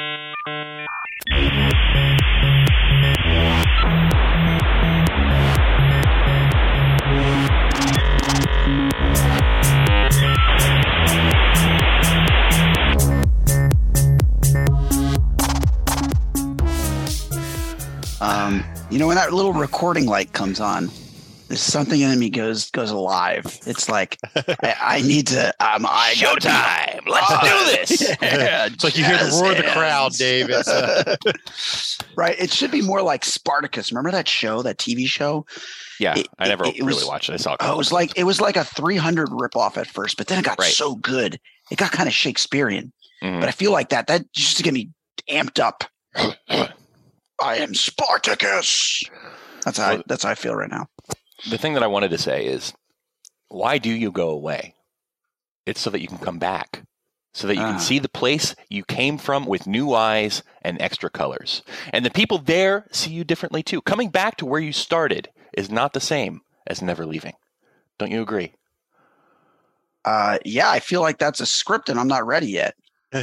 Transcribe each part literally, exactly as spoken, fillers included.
Um, you know, when that little recording light comes on, there's something in me goes goes alive. It's like I, I need to. Um, I Showtime. Let's uh, do this. Yeah, it's like you hear the roar of the crowd, Dave. It's, uh... right. It should be more like Spartacus. Remember that show, that T V show? Yeah, it, I never it, it really was, watched it. I saw. Oh, it was like it was like a three hundred ripoff at first, but then it got right. so good. It got kind of Shakespearean. Mm-hmm. But I feel like that that just to get me amped up. I am Spartacus. That's how well, I, that's how I feel right now. The thing that I wanted to say is, why do you go away? It's so that you can come back, so that you uh. can see the place you came from with new eyes and extra colors. And the people there see you differently too. Coming back to where you started is not the same as never leaving. Don't you agree? Uh, yeah, I feel like that's a script and I'm not ready yet.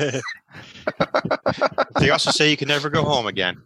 They also say you can never go home again.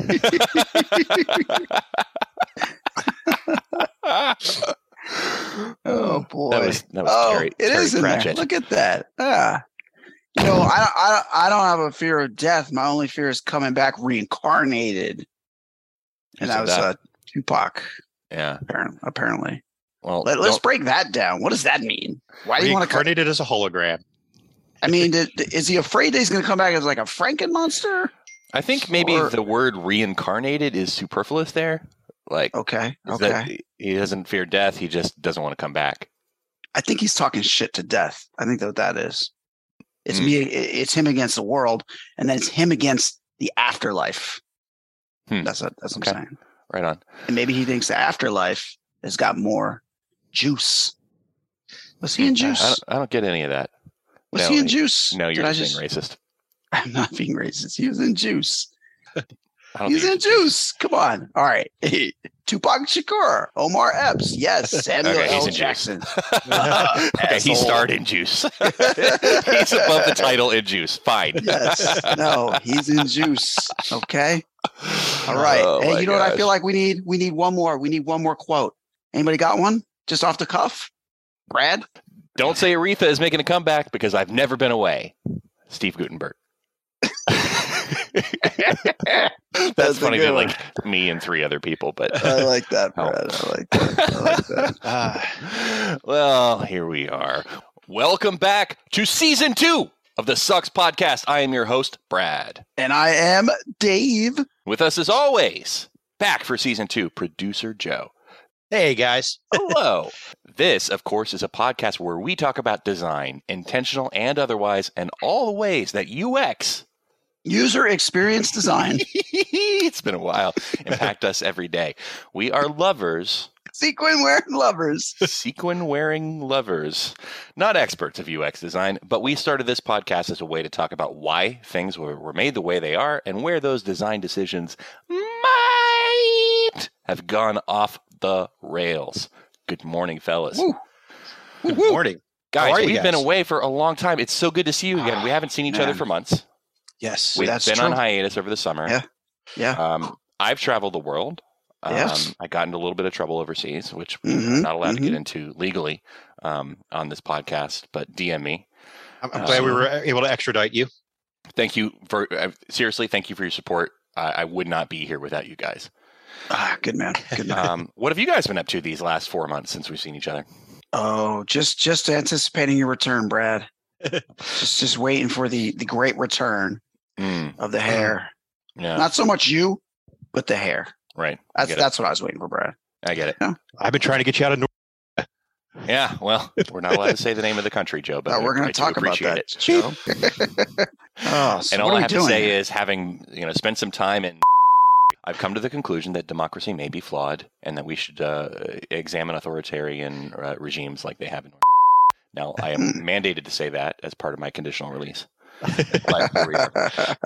Oh boy! That was, that was oh, Terry, it Terry is in Pratchett. there. Look at that. Ah, you know, I, I I don't have a fear of death. My only fear is coming back reincarnated. And that was that? Uh, Tupac. Yeah, apparently. apparently. Well, Let, let's break that down. What does that mean? Why do you want to reincarnated as a hologram? I mean, did, is he afraid that he's going to come back as like a Franken monster? I think maybe or, the word reincarnated is superfluous there. Like, okay, okay. He doesn't fear death. He just doesn't want to come back. I think he's talking shit to death. I think that what that is. It's mm. me. It's him against the world, and then it's him against the afterlife. Hmm. That's what, that's what okay. I'm saying. Right on. And maybe he thinks the afterlife has got more juice. Was he in juice? I don't, I don't get any of that. Was no, he in juice? No, you're just, just being racist. I'm not being racist. He was in juice. He's in juice. Come on. All right. Tupac Shakur, Omar Epps. Yes. Samuel okay, L. Jackson. uh, okay, he starred in Juice. He's above the title in Juice. Fine. Yes. No, he's in Juice. Okay. All right. Oh, hey, you know gosh. what I feel like we need? We need one more. We need one more quote. Anybody got one? Just off the cuff? Brad? Don't say Aretha is making a comeback because I've never been away. Steve Guttenberg. That's, That's funny to like me and three other people, but I like that, Brad. I like that. I like that. Uh, well, here we are. Welcome back to season two of the Sucks Podcast. I am your host, Brad. And I am Dave. With us as always, back for season two, producer Joe. Hey, guys. Hello. This, of course, is a podcast where we talk about design, intentional and otherwise, and all the ways that U X, user experience design, it's been a while, impact us every day. We are lovers. Sequin wearing lovers. Sequin wearing lovers. Not experts of U X design, but we started this podcast as a way to talk about why things were, were made the way they are and where those design decisions might have gone off the rails. Good morning, fellas. Woo. Good morning. Guys, we've guys? been away for a long time. It's so good to see you again. We haven't seen each Man. other for months. Yes, We've that's been true. on hiatus over the summer. Yeah, yeah. Um, I've traveled the world. Um, yes. I got into a little bit of trouble overseas, which mm-hmm, we're not allowed mm-hmm. to get into legally um, on this podcast, but D M me. I'm, I'm glad um, we were able to extradite you. Thank you for, uh, seriously, thank you for your support. I, I would not be here without you guys. Ah, good man. Good man. Um, what have you guys been up to these last four months since we've seen each other? Oh, just just anticipating your return, Brad. just just waiting for the the great return mm. of the hair. Yeah. Not so much you, but the hair. Right. That's that's what I was waiting for, Brad. I get it. Yeah. I've been trying to get you out of North. Yeah, well, we're not allowed to say the name of the country, Joe, but no, we're going to talk about that, it. Joe. oh, so and all I have to say here? is, having you know spent some time in, I've come to the conclusion that democracy may be flawed, and that we should uh, examine authoritarian uh, regimes like they have in. Now, I am mandated to say that as part of my conditional release. But here we are.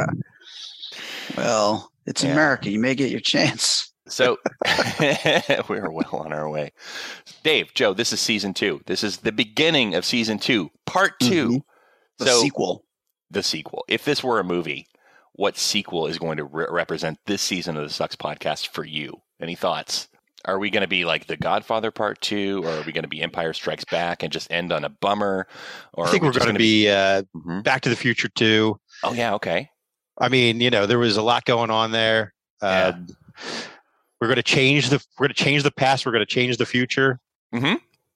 Well, it's yeah. America. You may get your chance. So we're well on our way. Dave, Joe, this is season two. This is the beginning of season two, part two. Mm-hmm. The so, sequel. The sequel. If this were a movie, what sequel is going to re- represent this season of the Sucks podcast for you. Any thoughts? Are we going to be like The Godfather Part Two, or are we going to be Empire Strikes Back and just end on a bummer? Or I think we we're going to be, be uh, mm-hmm. Back to the Future Two. Oh yeah, okay. I mean, you know, there was a lot going on there. Yeah. Um, we're going to change the we're going to change the past. We're going to change the future. Mm-hmm.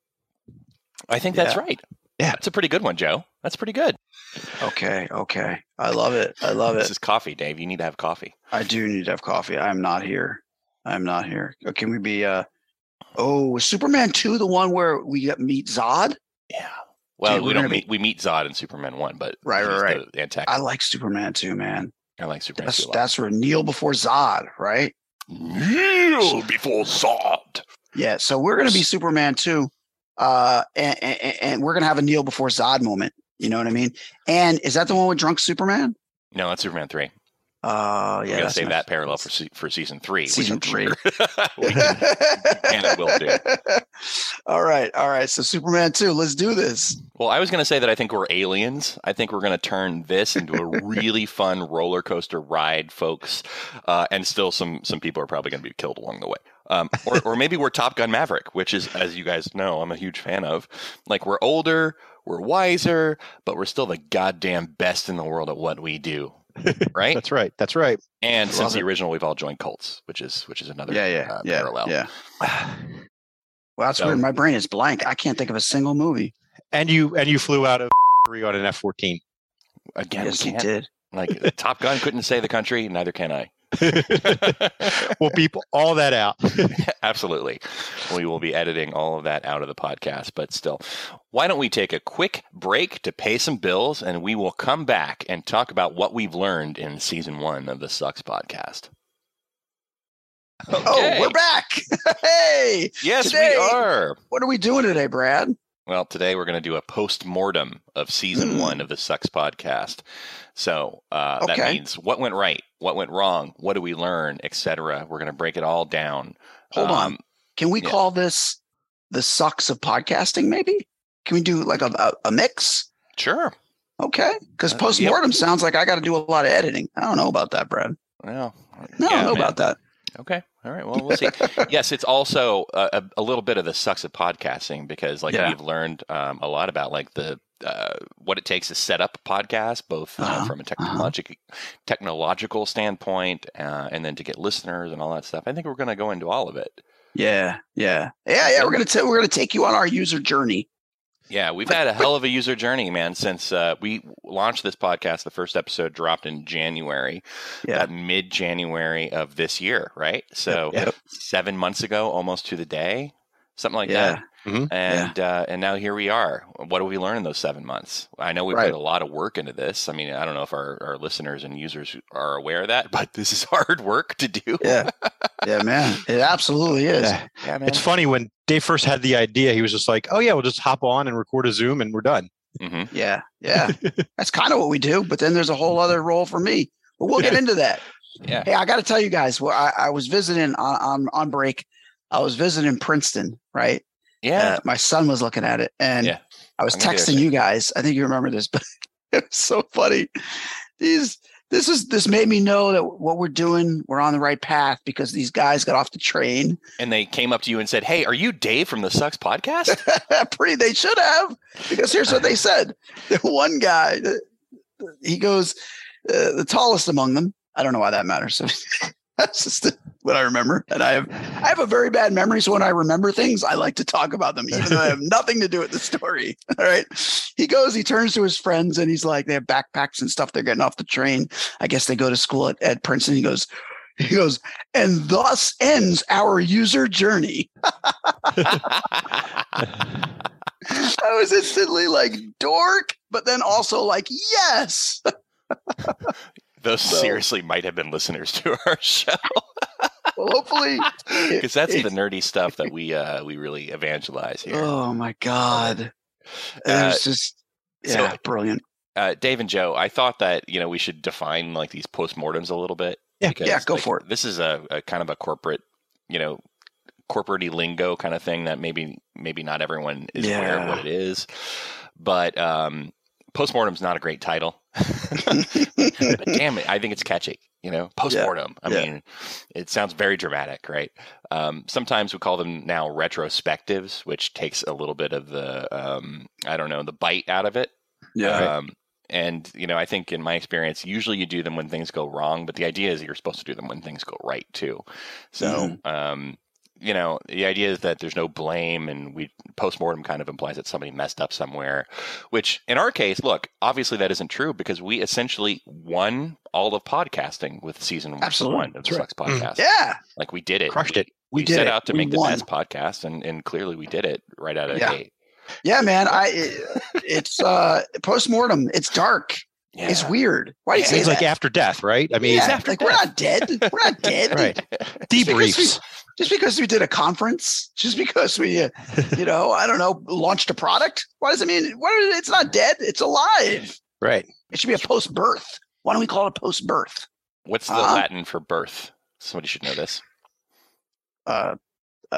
I think yeah. that's right. Yeah, that's a pretty good one, Joe. That's pretty good. Okay, okay. I love it. I love this it. This is coffee, Dave. You need to have coffee. I do need to have coffee. I'm not here. I'm not here. Can we be? Uh, oh, Superman two, the one where we meet Zod? Yeah. Well, Dude, we don't meet. Be... We meet Zod in Superman one, but right, right, right. The antagonist. I like Superman two, man. I like Superman that's, two. That's where Kneel before Zod, right? Kneel before Zod. Yeah. So we're gonna be Superman two, uh, and, and, and we're gonna have a Kneel before Zod moment. You know what I mean? And is that the one with drunk Superman? No, that's Superman three. Uh, yeah, we're gonna save nice. that parallel for se- for season three. Season three, sure we can, and it will do. All right, all right. So Superman two, let's do this. Well, I was gonna say that I think we're aliens. I think we're gonna turn this into a really fun roller coaster ride, folks. Uh, and still, some some people are probably gonna be killed along the way. Um, or or maybe we're Top Gun Maverick, which is, as you guys know, I'm a huge fan of. Like we're older, we're wiser, but we're still the goddamn best in the world at what we do. Right? That's right. That's right. And Love since it. the original, we've all joined cults, which is which is another yeah, yeah, uh, yeah, parallel. Yeah. Well, that's So- weird. My brain is blank. I can't think of a single movie. And you and you flew out of on an F fourteen. Again, yes, we he can't. did. Like Top Gun couldn't say the country, neither can I. We'll beep all that out. Absolutely. We will be editing all of that out of the podcast, but still. Why don't we take a quick break to pay some bills, and we will come back and talk about what we've learned in season one of the Sucks podcast. Okay. Oh, we're back. Hey. Yes, today, we are. What are we doing today, Brad? Well, today we're going to do a post-mortem of season Mm. one of the Sucks podcast. So uh, Okay. that means what went right, what went wrong, what do we learn, et cetera. We're going to break it all down. Hold Um, on. Can we yeah. call this the sucks of podcasting, maybe? Can we do like a, a, a mix? Sure. Okay. Because Uh, post-mortem sounds like I got to do a lot of editing. I don't know about that, Brad. Well, No, I yeah, don't know man. about that. Okay. All right. Well, we'll see. Yes, it's also a, a, a little bit of the sucks of podcasting because, like, Yeah. we've learned um, a lot about like the uh, what it takes to set up a podcast, both uh, Uh-huh. from a technologic technological standpoint, uh, and then to get listeners and all that stuff. I think we're going to go into all of it. Yeah, yeah, yeah, yeah. We're gonna t- we're gonna take you on our user journey. Yeah, we've had a hell of a user journey, man, since uh, we launched this podcast. The first episode dropped in January, Yeah. uh, mid-January of this year, right? So Yep. seven months ago, almost to the day, something like Yeah. that. And uh, and now here we are. What do we learn in those seven months? I know we Right. put a lot of work into this. I mean, I don't know if our, our listeners and users are aware of that, but this is hard work to do. Yeah, yeah, man. It absolutely is. Yeah. Yeah, man. It's funny when Dave first had the idea, he was just like, "Oh yeah, we'll just hop on and record a Zoom and we're done." Mm-hmm. Yeah, yeah. That's kind of what we do. But then there's a whole other role for me. But we'll get into that. Yeah. Hey, I got to tell you guys, well, I, I was visiting on, on on break. I was visiting Princeton, right? Yeah. Uh, my son was looking at it, and Yeah. I was I'm gonna do texting that. you guys. I think you remember this, but it was so funny. These, this is this made me know that what we're doing, we're on the right path because these guys got off the train. And they came up to you and said, "Hey, are you Dave from the Sucks podcast?" Pretty, they should have, because here's what they said. The one guy, he goes, uh, the tallest among them. I don't know why that matters. So that's just what I remember. And I have, I have a very bad memory. So when I remember things, I like to talk about them, even though they have nothing to do with the story. All right. He goes, he turns to his friends and he's like, they have backpacks and stuff. They're getting off the train. I guess they go to school at, at Princeton. He goes, he goes, and thus ends our user journey. I was instantly like, dork, but then also like, yes. Those So- seriously might have been listeners to our show. Well, hopefully, Because that's it- the nerdy stuff that we uh, we really evangelize here. Oh my God. It Uh, was just, so- yeah, brilliant. Uh, Dave and Joe, I thought that you know we should define like these postmortems a little bit. Yeah, because, yeah, go like, for it. This is a, a kind of a corporate, you know, corporate-y lingo kind of thing that maybe maybe not everyone is aware of Yeah. what it is. But um, postmortem's not a great title. But damn it, I think it's catchy. You know, postmortem. Yeah, I yeah. mean, it sounds very dramatic, right? Um, sometimes we call them now retrospectives, which takes a little bit of the, um, I don't know, the bite out of it. Yeah. Um, and, you know, I think in my experience, usually you do them when things go wrong, but the idea is that you're supposed to do them when things go right, too. So, mm-hmm. um, you know, the idea is that there's no blame, and we postmortem kind of implies that somebody messed up somewhere, which in our case, look, obviously that isn't true because we essentially won all of podcasting with season Absolutely. one of the Sucks podcast. Yeah. Like we did it. Crushed it. We, We we did set it. out to We make the won. best podcast, and, and clearly we did it right out of Yeah. the gate. Yeah, man. I it, it's uh postmortem. It's dark. Yeah. It's weird. Why do you It say seems that? like after death, right? I mean, yeah, after like death. we're not dead. We're not dead. right. Just because we- Debriefs. Just because we did a conference, just because we, uh, you know, I don't know, launched a product. Why does it mean? What? It's not dead. It's alive. Right. It should be a post-birth. Why don't we call it post-birth? What's the Uh-huh. Latin for birth? Somebody should know this. Uh, uh,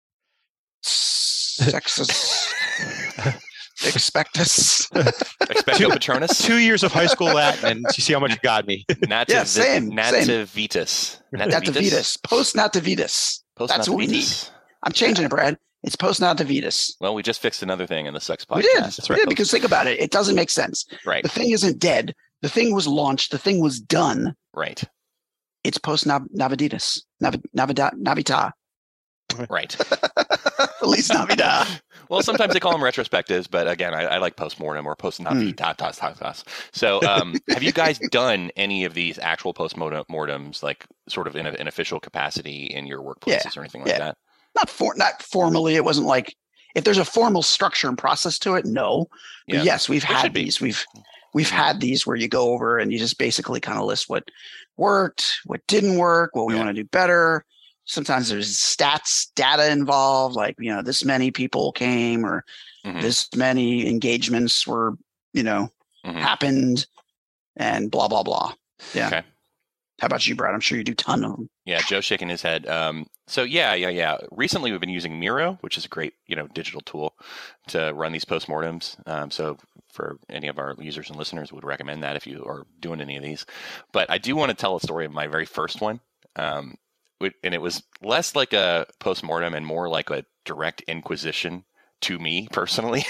sexus expectus. Expecto Patronus? Two years of high school Latin, and you see how much you got me. Nativ- Yeah, same, same. Nativitas. Nativitas. Post-nativitas. Post That's what we need. I'm changing it, Brad. It's post-nativitas. Well, we just fixed another thing in the Sucks podcast. We did. That's We right. did because think about it. It doesn't make sense. Right, The thing isn't dead. The thing was launched. The thing was done. right, It's post-naviditas. Navi- navida- Navita. right. Feliz Navidad. Well, sometimes they call them retrospectives, but again, I, I like postmortem or post navitatas. So, um, have you guys done any of these actual postmortems, like sort of in an official capacity in your workplaces Yeah, or anything like yeah. that? Not for not formally. It wasn't like if there's a formal structure and process to it. No. But Yeah. yes, we've There had should be. these. We've we've had these where you go over and you just basically kind of list what worked, what didn't work, what we Yeah. want to do better. Sometimes there's stats, data involved, like, you know, this many people came or Mhm. this many engagements were, you know, Mhm. happened and blah, blah, blah. Yeah. Okay. How about you, Brad? I'm sure you do a ton of them. Yeah, Joe's shaking his head. Um, so yeah, yeah, yeah. Recently, we've been using Miro, which is a great, you know, digital tool to run these postmortems. Um, so for any of our users and listeners, would recommend that if you are doing any of these. But I do want to tell a story of my very first one, um, wi- and it was less like a postmortem and more like a direct inquisition to me personally.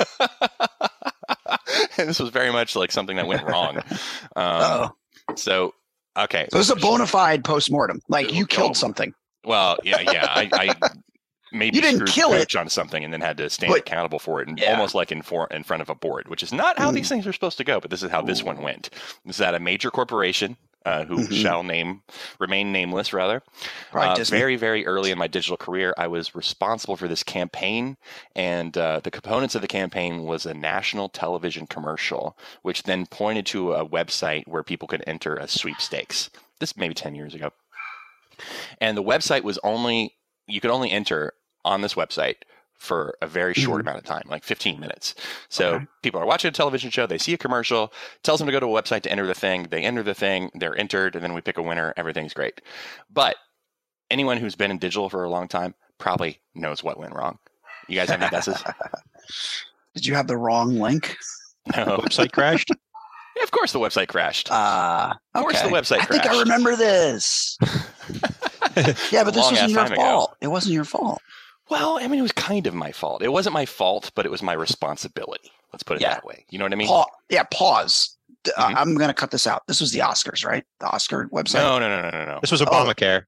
And this was very much like something that went wrong. Um, Oh, so okay, so this is a bona fide postmortem. Like you Oh. killed something. Well, yeah, yeah. I, I maybe You didn't screwed kill the it. coach on something and then had to stand But- accountable for it, and Yeah. almost like in for, in front of a board, which is not how Mm. these things are supposed to go. But this is how this one went. This is at a major corporation uh, who Mhm. shall name remain nameless, rather. Probably Uh, Disney. very, very early in my digital career, I was responsible for this campaign, and uh, the components of the campaign was a national television commercial, which then pointed to a website where people could enter a sweepstakes. This maybe ten years ago. And the website was only, you could only enter on this website for a very short Mhm. amount of time, like fifteen minutes. So Okay. people are watching a television show, they see a commercial, tells them to go to a website to enter the thing, they enter the thing, they're entered, and then we pick a winner, everything's great. But anyone who's been in digital for a long time probably knows what went wrong. You guys have any guesses? Did you have the wrong link? No. Website crashed. Of course the website crashed. Uh, Of course okay. the website I think I crashed. remember this. Yeah, but this Long wasn't ass your time ago. fault. It wasn't your fault. Well, I mean, it was kind of my fault. It wasn't my fault, but it was my responsibility. Let's put it Yeah. that way. You know what I mean? Pa- yeah, pause. D- uh, Mhm. I'm going to cut this out. This was the Oscars, right? The Oscar website. No, no, no, no, no, no. This was Obamacare.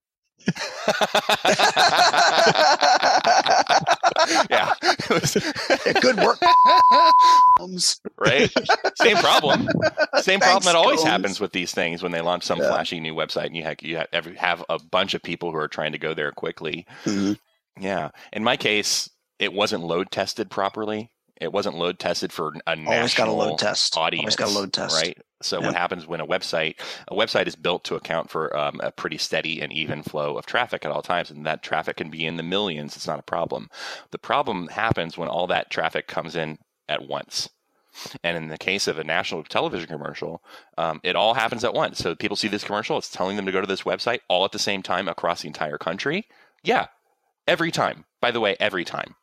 Yeah. It was Yeah, good work. Combs. right? Same problem. Same problem Thanks, that always Combs. happens with these things when they launch some Yeah. flashy new website and you have, you have, every- have a bunch of people who are trying to go there quickly. Mhm. Yeah. In my case, it wasn't load tested properly. It wasn't load tested for a national Always got a load test. audience. Always got a load test. Right. So Yeah. what happens when a website a website is built to account for um, a pretty steady and even flow of traffic at all times, and that traffic can be in the millions. It's not a problem. The problem happens when all that traffic comes in at once. And in the case of a national television commercial, um, it all happens at once. So people see this commercial, it's telling them to go to this website all at the same time across the entire country. Yeah, every time. By the way, every time.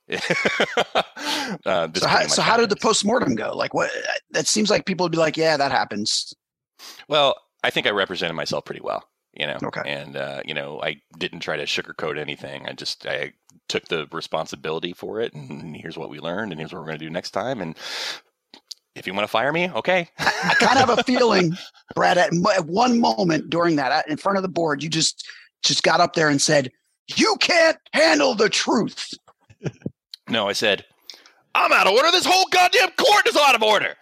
uh, this So, how, pretty much so how did the happens. postmortem go? Like, what? That seems like people would be like, "Yeah, that happens." Well, I think I represented myself pretty well, you know, okay. and, uh, you know, I didn't try to sugarcoat anything. I just, I took the responsibility for it, and here's what we learned, and here's what we're going to do next time. And if you want to fire me, okay. I kind of have a feeling, Brad, at, at one moment during that, in front of the board, you just, just got up there and said, "You can't handle the truth." No, I said, "I'm out of order. This whole goddamn court is out of order."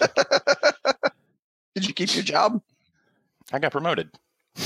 Did you keep your job? I got promoted. Of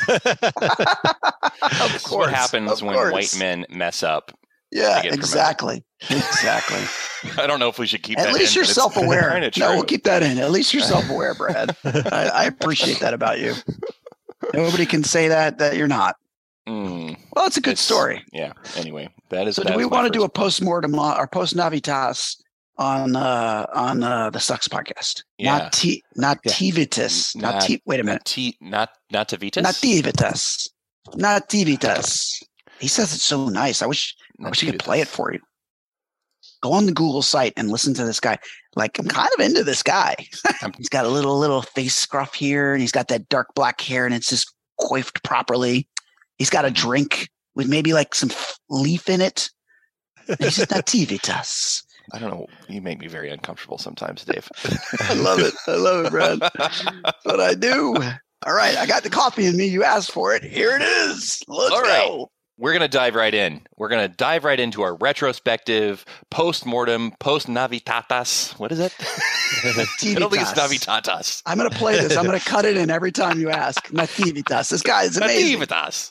This is what happens when course. white men mess up. Yeah, exactly. Exactly. I don't know if we should keep At that in. At least you're self-aware. No, true. we'll keep that in. At least you're self-aware, Brad. I, I appreciate that about you. Nobody can say that, that you're not. Mm, well, it's a good it's, story. Yeah. Anyway, that is. So that do we is want to first. do a post-mortem or post-navitas on uh, on uh, the Sucks podcast? Yeah. Not T, not Yeah. Tivitas. Not, Not- T. Wait a minute. Not T, not not Tavitas. Not Tivitas. Not Tivitas. He says it's so nice. I wish I wish I could play it for you. Go on the Google site and listen to this guy. Like, I'm kind of into this guy. He's got a little little face scruff here, and he's got that dark black hair, and it's just coiffed properly. He's got a drink with maybe like some f- leaf in it. And he's just Nativitas. I don't know. You make me very uncomfortable sometimes, Dave. I love it. I love it, Brad. That's what I do. All right, I got the coffee in me. You asked for it. Here it is. Let's All right. go. We're going to dive right in. We're going to dive right into our retrospective, post-mortem, post-navitatas. What is it? Italy is navitatas. I'm going to play this. I'm going to cut it in every time you ask. Nativitas. This guy is amazing. Nativitas.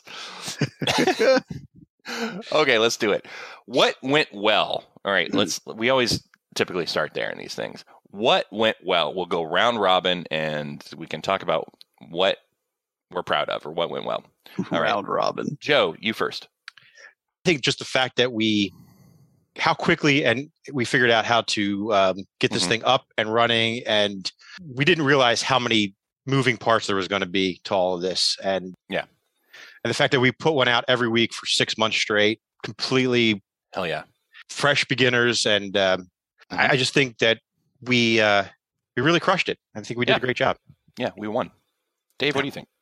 Okay, let's do it. What went well? All right, let's. We always typically start there in these things. What went well? We'll go round robin, and we can talk about what we're proud of or what went well. All right. Round robin. Joe, you first. I think just the fact that we, how quickly and we figured out how to um, get this Mhm. thing up and running, and we didn't realize how many moving parts there was going to be to all of this. And Yeah. and the fact that we put one out every week for six months straight, completely Hell yeah. fresh beginners, and um, Mhm. I, I just think that we uh, we really crushed it. I think we did Yeah. a great job. Yeah, we won. Dave, what do you think?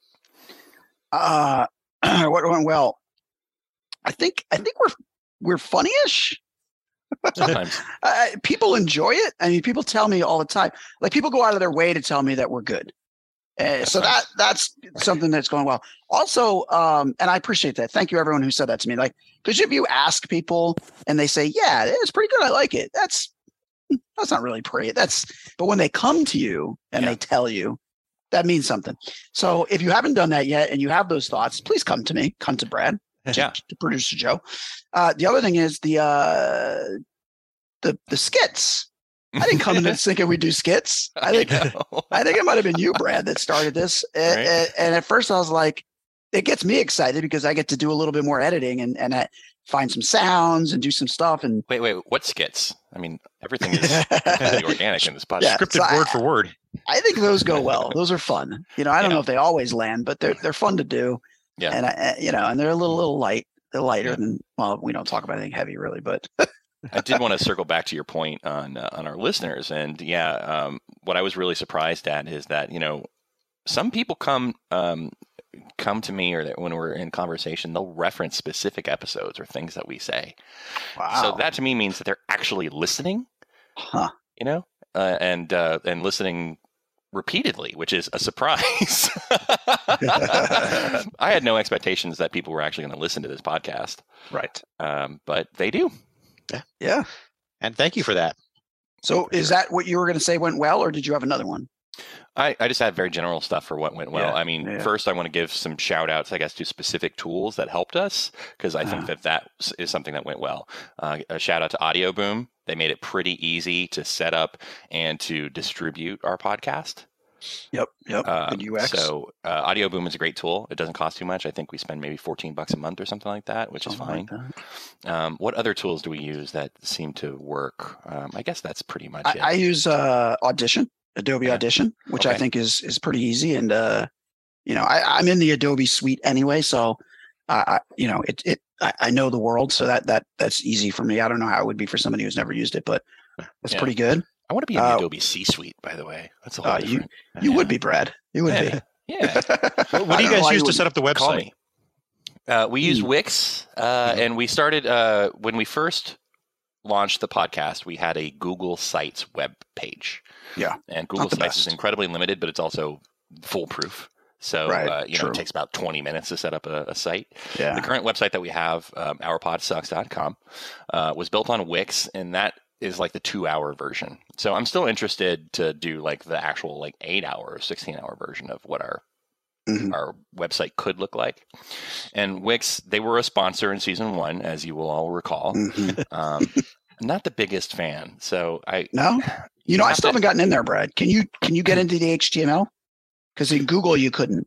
Uh, what went well? I think I think we're we're funny-ish. Sometimes. Uh, people enjoy it. I mean, people tell me all the time. Like, people go out of their way to tell me that we're good. Uh, so nice. that that's something that's going well. Also, um, and I appreciate that. Thank you, everyone who said that to me. Like, because if you ask people and they say, "Yeah, it's pretty good. I like it," that's that's not really pretty. That's but when they come to you and Yeah. they tell you, that means something. So if you haven't done that yet and you have those thoughts, please come to me. Come to Brad. Yeah. To producer Joe. Uh, the other thing is the uh, the the skits. I didn't come in this thinking we do skits. I think I, know. think it might have been you, Brad, that started this. And, Right. and, and at first I was like, it gets me excited because I get to do a little bit more editing and and I find some sounds and do some stuff. And Wait, wait. What skits? I mean, everything is completely organic in this podcast. Yeah. Scripted so I- word for word. I think those go well. Those are fun. You know, I don't Yeah. know if they always land, but they're they're fun to do. Yeah. And I, you know, and they're a little little light. They're lighter than well, we don't talk about anything heavy really, but I did want to circle back to your point on uh, on our listeners, and yeah, um, what I was really surprised at is that you know some people come um, come to me or that when we're in conversation, they'll reference specific episodes or things that we say. wow. So that to me means that they're actually listening, Huh. you know, uh, and uh, and listening repeatedly, which is a surprise. I had no expectations that people were actually going to listen to this podcast, Right. um, but they do. Yeah. And thank you for that. So is that what you were going to say went well, or did you have another one? I, I just had very general stuff for what went well. Yeah, I mean, yeah. first, I want to give some shout outs, I guess, to specific tools that helped us, because I think Ah. that that is something that went well. Uh, a shout out to Audio Boom. They made it pretty easy to set up and to distribute our podcast. Yep. Yep. Um, Good U X. So, uh, Audio Boom is a great tool. It doesn't cost too much. I think we spend maybe fourteen bucks a month or something like that, which Something is fine. like that. Um, what other tools do we use that seem to work? Um, I guess that's pretty much I, it. I use uh, Audition, Adobe Yeah. Audition, which I Okay. think is is pretty easy. And uh, you know, I, I'm in the Adobe suite anyway, so uh, I, you know, it it I, I know the world, so that that that's easy for me. I don't know how it would be for somebody who's never used it, but that's Yeah. pretty good. I want to be in the uh, Adobe C Suite, by the way. That's a whole uh, you- different. You Yeah. would be, Brad. It would yeah. be. Yeah. What, what do you guys use to set up the website? Call me. Uh, we use Wix, uh, mm-hmm. and we started uh, when we first launched the podcast. We had a Google Sites web page. Yeah, and Google Sites best. is incredibly limited, but it's also foolproof. So right, uh, you true. know, it takes about twenty minutes to set up a, a site. Yeah. The current website that we have, um, our pod sucks dot com, uh, was built on Wix, and that is like the two-hour version. So I'm still interested to do like the actual like eight-hour or sixteen-hour version of what our mm-hmm. our website could look like. And Wix, they were a sponsor in season one, as you will all recall. Mm-hmm. Um, not the biggest fan. So I no, you, you know, I still to, haven't gotten in there, Brad. Can you can you get into the H T M L? Because in Google you couldn't.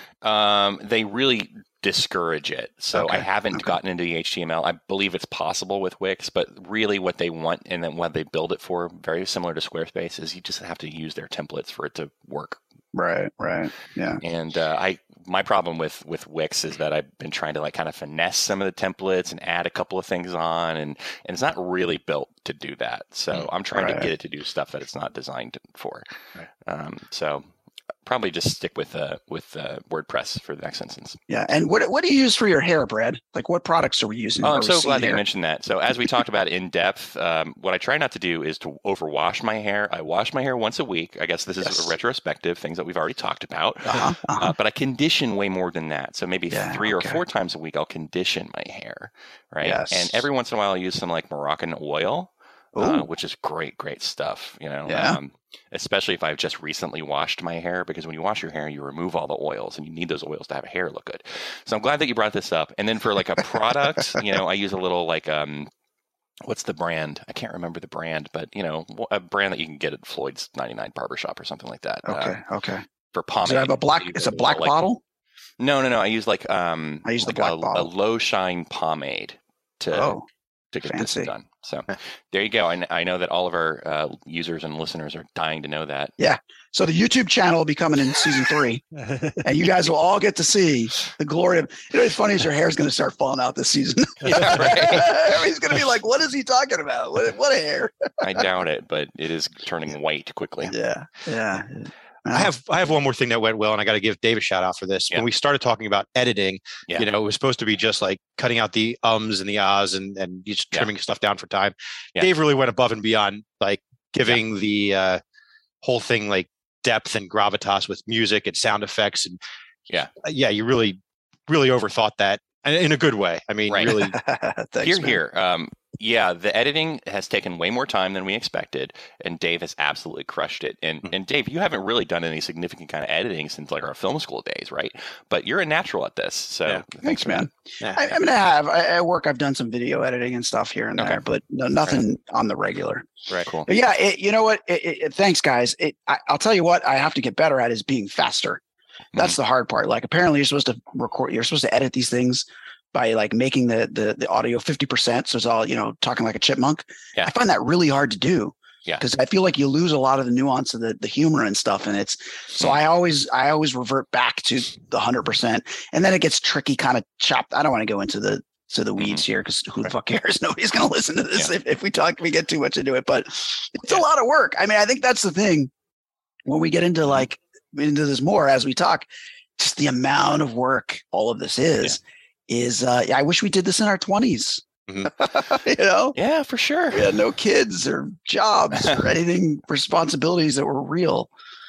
Um, they really discourage it. So okay. I haven't okay. gotten into the H T M L. I believe it's possible with Wix, but really what they want and then what they build it for, very similar to Squarespace, is you just have to use their templates for it to work. Right, right. Yeah. And uh, I my problem with, with Wix is that I've been trying to like kind of finesse some of the templates and add a couple of things on, and, and it's not really built to do that. So I'm trying right. to get it to do stuff that it's not designed for. Right. Um, so probably just stick with uh, with uh, WordPress for the next instance. Yeah, and what what do you use for your hair, Brad? Like, what products are we using? Oh, I'm so glad that you mentioned that. So as we talked about in depth, um, what I try not to do is to overwash my hair. I wash my hair once a week. I guess this is yes. a retrospective, things that we've already talked about. Uh-huh, uh-huh. Uh, but I condition way more than that. So maybe yeah, three okay. or four times a week, I'll condition my hair, right? Yes. And every once in a while, I'll use some like Moroccan oil. Uh, which is great, great stuff, you know, yeah. um, especially if I've just recently washed my hair, because when you wash your hair, you remove all the oils and you need those oils to have hair look good. So I'm glad that you brought this up. And then for like a product, you know, I use a little like, um, what's the brand? I can't remember the brand, but, you know, a brand that you can get at Floyd's ninety-nine Barbershop or something like that. Okay, uh, okay. For pomade. Does it have a black, it's a black like, bottle? No, no, no. I use like, um, I use like the black a, bottle. a low shine pomade to, oh, to get fancy. this done. So there you go. I, I know that all of our uh, users and listeners are dying to know that. Yeah. So the YouTube channel will be coming in season three, and you guys will all get to see the glory of. You know, what's funny is your hair is going to start falling out this season. Yeah, right. Everybody's going to be like, "What is he talking about? What, what a hair!" I doubt it, but it is turning white quickly. Yeah. Yeah. I have I have one more thing that went well, and I got to give Dave a shout out for this. Yeah. When we started talking about editing, yeah. you know, it was supposed to be just like cutting out the ums and the ahs and and just trimming yeah. stuff down for time. Yeah. Dave really went above and beyond, like giving yeah. the uh, whole thing like depth and gravitas with music and sound effects, and yeah, uh, yeah, you really really overthought that in a good way. I mean, right. really. Thanks, here, man. here. Um, yeah, the editing has taken way more time than we expected, and Dave has absolutely crushed it. And and Dave, you haven't really done any significant kind of editing since like our film school days, right? But you're a natural at this, so yeah. thanks, thanks, man. Yeah. I, I mean, I have I, at work. I've done some video editing and stuff here and okay. there, but no, nothing right. on the regular. Right, cool. But yeah, it, you know what? It, it, thanks, guys. It, I, I'll tell you what I have to get better at is being faster. That's mm-hmm. the hard part. Like, apparently, you're supposed to record. You're supposed to edit these things by like making the, the, the audio fifty percent. So it's all, you know, talking like a chipmunk. Yeah. I find that really hard to do. Yeah. Cause I feel like you lose a lot of the nuance of the, the humor and stuff. And it's, so I always, I always revert back to the hundred percent, and then it gets tricky, kind of chopped. I don't want to go into the, to the weeds mm-hmm. here, cause who the fuck cares? Nobody's going to listen to this yeah. if, if we talk, we get too much into it, but it's yeah. a lot of work. I mean, I think that's the thing when we get into like, into this more as we talk, just the amount of work all of this is. Yeah. is uh I wish we did this in our twenties. Mm-hmm. You know? Yeah, for sure. We had no kids or jobs or anything, responsibilities that were real.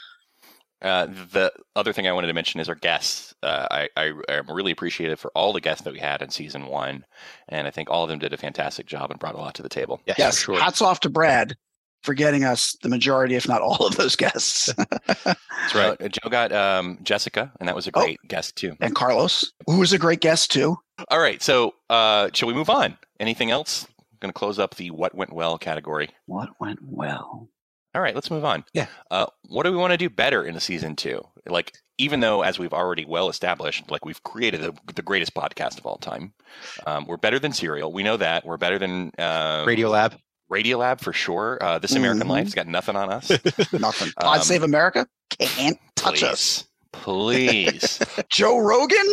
Uh, the other thing I wanted to mention is our guests. Uh, I, I am really appreciative for all the guests that we had in season one, and I think all of them did a fantastic job and brought a lot to the table. Yes, yes. Sure. Hats off to Brad for getting us the majority, if not all of those guests. That's right. Uh, Joe got um, Jessica, and that was a great oh, guest too. And Carlos, who was a great guest too. All right. So uh, shall we move on? Anything else? I'm going to close up the what went well category. What went well? All right, let's move on. Yeah. Uh, what do we want to do better in a season two? Like, even though, as we've already well established, like we've created the, the greatest podcast of all time. Um, we're better than Serial. We know that. We're better than uh, Radiolab. Radiolab for sure. Uh, This American mm-hmm. Life's got nothing on us. Nothing. Pod um, Save America can't touch please, us. Please. Joe Rogan?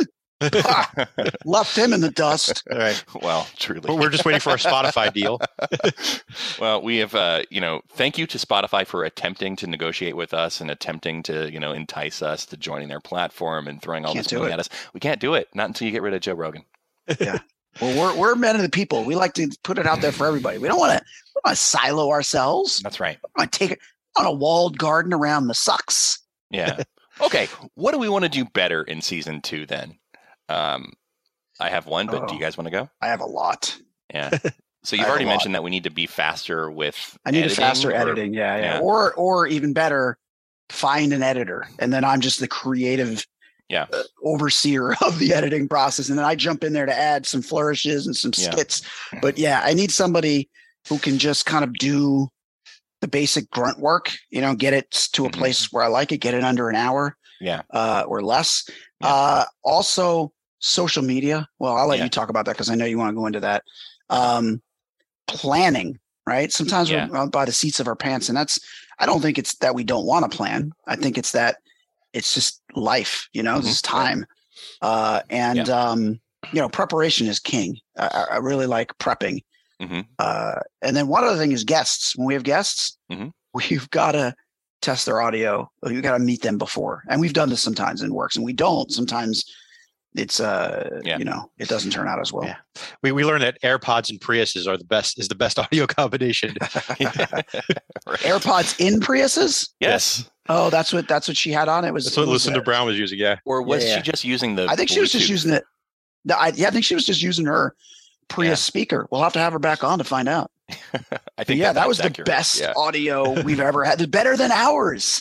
Left him in the dust. All right. Well, truly. We're just waiting for our Spotify deal. Well, we have, uh, you know, thank you to Spotify for attempting to negotiate with us and attempting to, you know, entice us to joining their platform and throwing all Can't this money at us. We can't do it. Not until you get rid of Joe Rogan. Yeah. Well, we're we're men of the people. We like to put it out there for everybody. We don't want to we don't want to silo ourselves. That's right. We want to take it on a walled garden around the sucks. Yeah. Okay. What do we want to do better in season two then? Um, I have one, but oh, do you guys want to go? I have a lot. Yeah. So you've already mentioned that we need to be faster with I need editing, faster or, editing. Yeah, yeah. yeah. Or or even better, find an editor. And then I'm just the creative yeah. uh, overseer of the editing process. And then I jump in there to add some flourishes and some skits. Yeah. But yeah, I need somebody who can just kind of do the basic grunt work, you know, get it to a mm-hmm. place where I like it, get it under an hour. Yeah. Uh, or less. Yeah. Uh, also social media. Well, I'll let yeah. you talk about that because I know you want to go into that. Um, planning, right? Sometimes yeah. we're by the seats of our pants, and that's, I don't think it's that we don't want to plan. I think it's that it's just life, you know, mm-hmm. this is time. Uh, and, yeah. um, you know, preparation is king. I, I really like prepping. Mm-hmm. Uh, and then one other thing is guests. When we have guests, mm-hmm. we've got to test their audio. We've got to meet them before. And we've done this sometimes and it works, and we don't. Sometimes it's, uh, yeah. you know, it doesn't turn out as well. Yeah. We we learned that AirPods and Priuses are the best, is the best audio combination. Right. AirPods in Priuses? Yes. Oh, that's what, that's what she had on. It was, that's what was Lucinda that? Brown was using. Yeah. Or was yeah, yeah. she just using the, I think she was just using it. No, I, yeah, I think she was just using her Prius yeah. speaker. We'll have to have her back on to find out. I think yeah, that, that was accurate. the best yeah. audio we've ever had. Better than ours.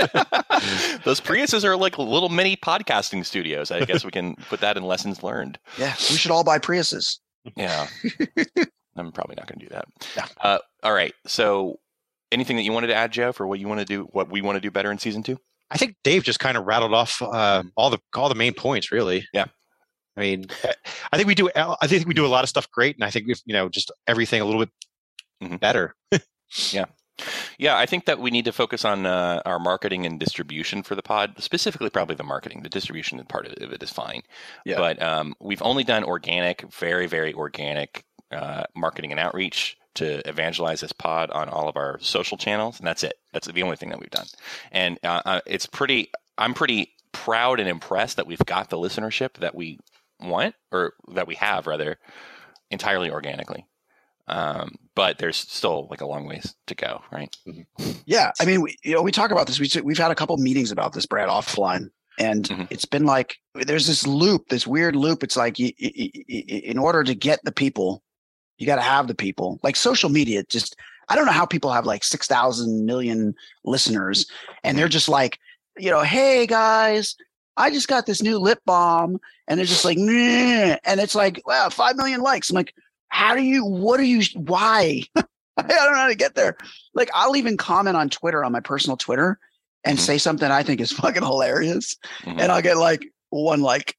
Those Priuses are like little mini podcasting studios. I guess we can put that in lessons learned. Yeah, we should all buy Priuses. Yeah, I'm probably not going to do that. Yeah. Uh, all right. So, anything that you wanted to add, Joe, for what you want to do, what we want to do better in season two? I think Dave just kind of rattled off uh, all the all the main points, really. Yeah. I mean, I think we do. I think we do a lot of stuff great, and I think if you know, just everything a little bit mm-hmm. better. yeah, yeah. I think that we need to focus on uh, our marketing and distribution for the pod, specifically probably the marketing. The distribution part of it is fine. Yeah. But um, we've only done organic, very, very organic uh, marketing and outreach to evangelize this pod on all of our social channels, and that's it. That's the only thing that we've done, and uh, it's pretty. I'm pretty proud and impressed that we've got the listenership that we want, or that we have rather, entirely organically. Um, but there's still like a long ways to go, right? Yeah, I mean, we, you know, we talk about this. We we've had a couple meetings about this, Brad, offline, and mm-hmm. it's been like there's this loop, this weird loop. It's like you, you, you, in order to get the people, you got to have the people. Like social media, just I don't know how people have like six thousand million listeners, and they're just like, you know, hey guys, I just got this new lip balm, and they're just like, nah. And it's like, wow, five million likes. I'm like, how do you, what are you, why? I don't know how to get there. Like, I'll even comment on Twitter, on my personal Twitter, and mm-hmm. say something I think is fucking hilarious. Mm-hmm. And I'll get like one like.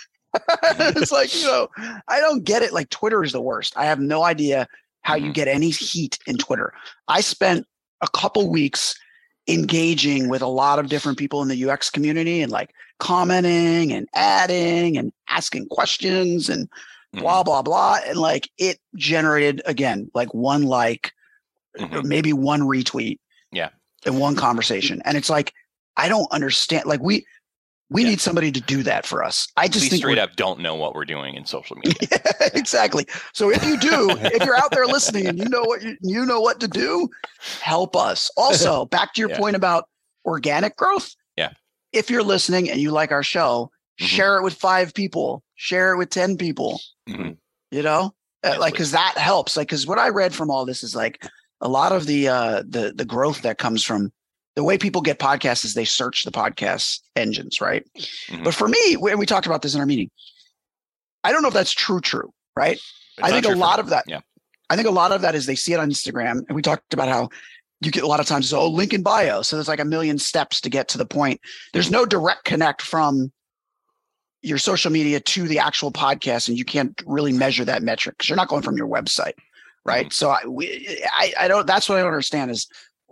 It's like, you know, I don't get it. Like, Twitter is the worst. I have no idea how mm-hmm. you get any heat in Twitter. I spent a couple weeks engaging with a lot of different people in the U X community and like commenting and adding and asking questions and mm-hmm. blah, blah, blah. And like it generated, again, like one like, mm-hmm. maybe one retweet. Yeah. In one conversation. And it's like, I don't understand. Like we, we yeah. need somebody to do that for us. I just we think straight up don't know what we're doing in social media. Yeah, exactly. So if you do, if you're out there listening and you know what you, you know what to do, help us. Also, back to your yeah. point about organic growth. Yeah. If you're listening and you like our show, mm-hmm. share it with five people, share it with ten people. Mm-hmm. You know, yes, like because that helps. Like because what I read from all this is like a lot of the uh, the the growth that comes from. The way people get podcasts is they search the podcast engines, right? Mm-hmm. But for me, and we talked about this in our meeting, I don't know if that's true, true, right? It's I think a lot of that, yeah. I think a lot of that is they see it on Instagram. And we talked about how you get a lot of times, oh, link in bio. So there's like a million steps to get to the point. There's no direct connect from your social media to the actual podcast. And you can't really measure that metric because you're not going from your website, right? Mm-hmm. So I, we, I, I don't, that's what I don't understand is,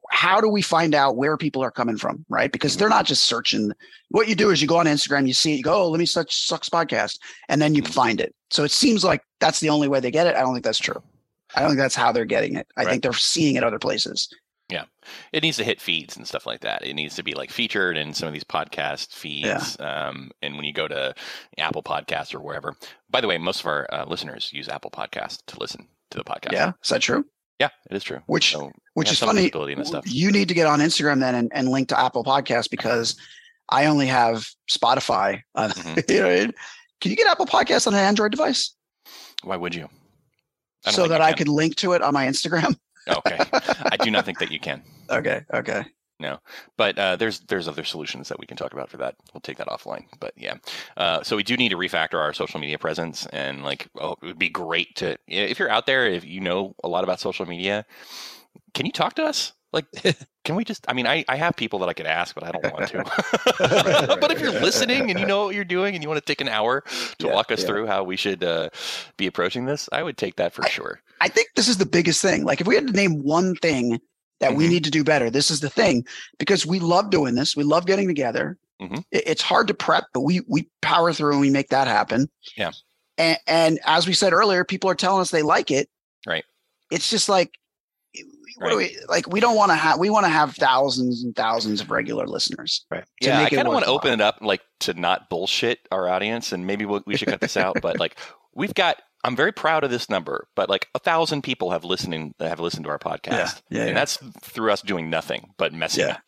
how do we find out where people are coming from, right? Because they're not just searching. What you do is you go on Instagram, you see it, you go, oh, let me search Sucks Podcast, and then you find it. So it seems like that's the only way they get it. I don't think that's true. I don't think that's how they're getting it. I right. think they're seeing it other places. Yeah. It needs to hit feeds and stuff like that. It needs to be like featured in some of these podcast feeds. Yeah. Um, and when you go to Apple Podcasts or wherever, by the way, most of our uh, listeners use Apple Podcasts to listen to the podcast. Yeah. Is that true? Yeah, it is true. Which so which is funny. You need to get on Instagram then and, and link to Apple Podcasts because I only have Spotify. Uh, mm-hmm. you know, can you get Apple Podcasts on an Android device? Why would you? So that I could link to it on my Instagram? Okay. I do not think that you can. Okay. Okay. No, but uh, there's there's other solutions that we can talk about for that. We'll take that offline. But yeah, uh, so we do need to refactor our social media presence, and like, oh, it would be great to if you're out there, if you know a lot about social media, can you talk to us? Like, can we just? I mean, I, I have people that I could ask, but I don't want to. But if you're listening and you know what you're doing, and you want to take an hour to yeah, walk us yeah. through how we should uh, be approaching this, I would take that for I, sure. I think this is the biggest thing. Like, if we had to name one thing that mm-hmm. we need to do better, this is the thing, because we love doing this. We love getting together. Mm-hmm. It, it's hard to prep, but we we power through and we make that happen. Yeah. And, and as we said earlier, people are telling us they like it. Right. It's just like, what right. do we like? We don't want to have. We want to have thousands and thousands of regular listeners. Right. Yeah. I kind of want to open it up, like to not bullshit our audience, and maybe we'll, we should cut this out. But like, we've got. I'm very proud of this number, but like a thousand people have listening have listened to our podcast, yeah, yeah, and yeah. that's through us doing nothing but messing yeah.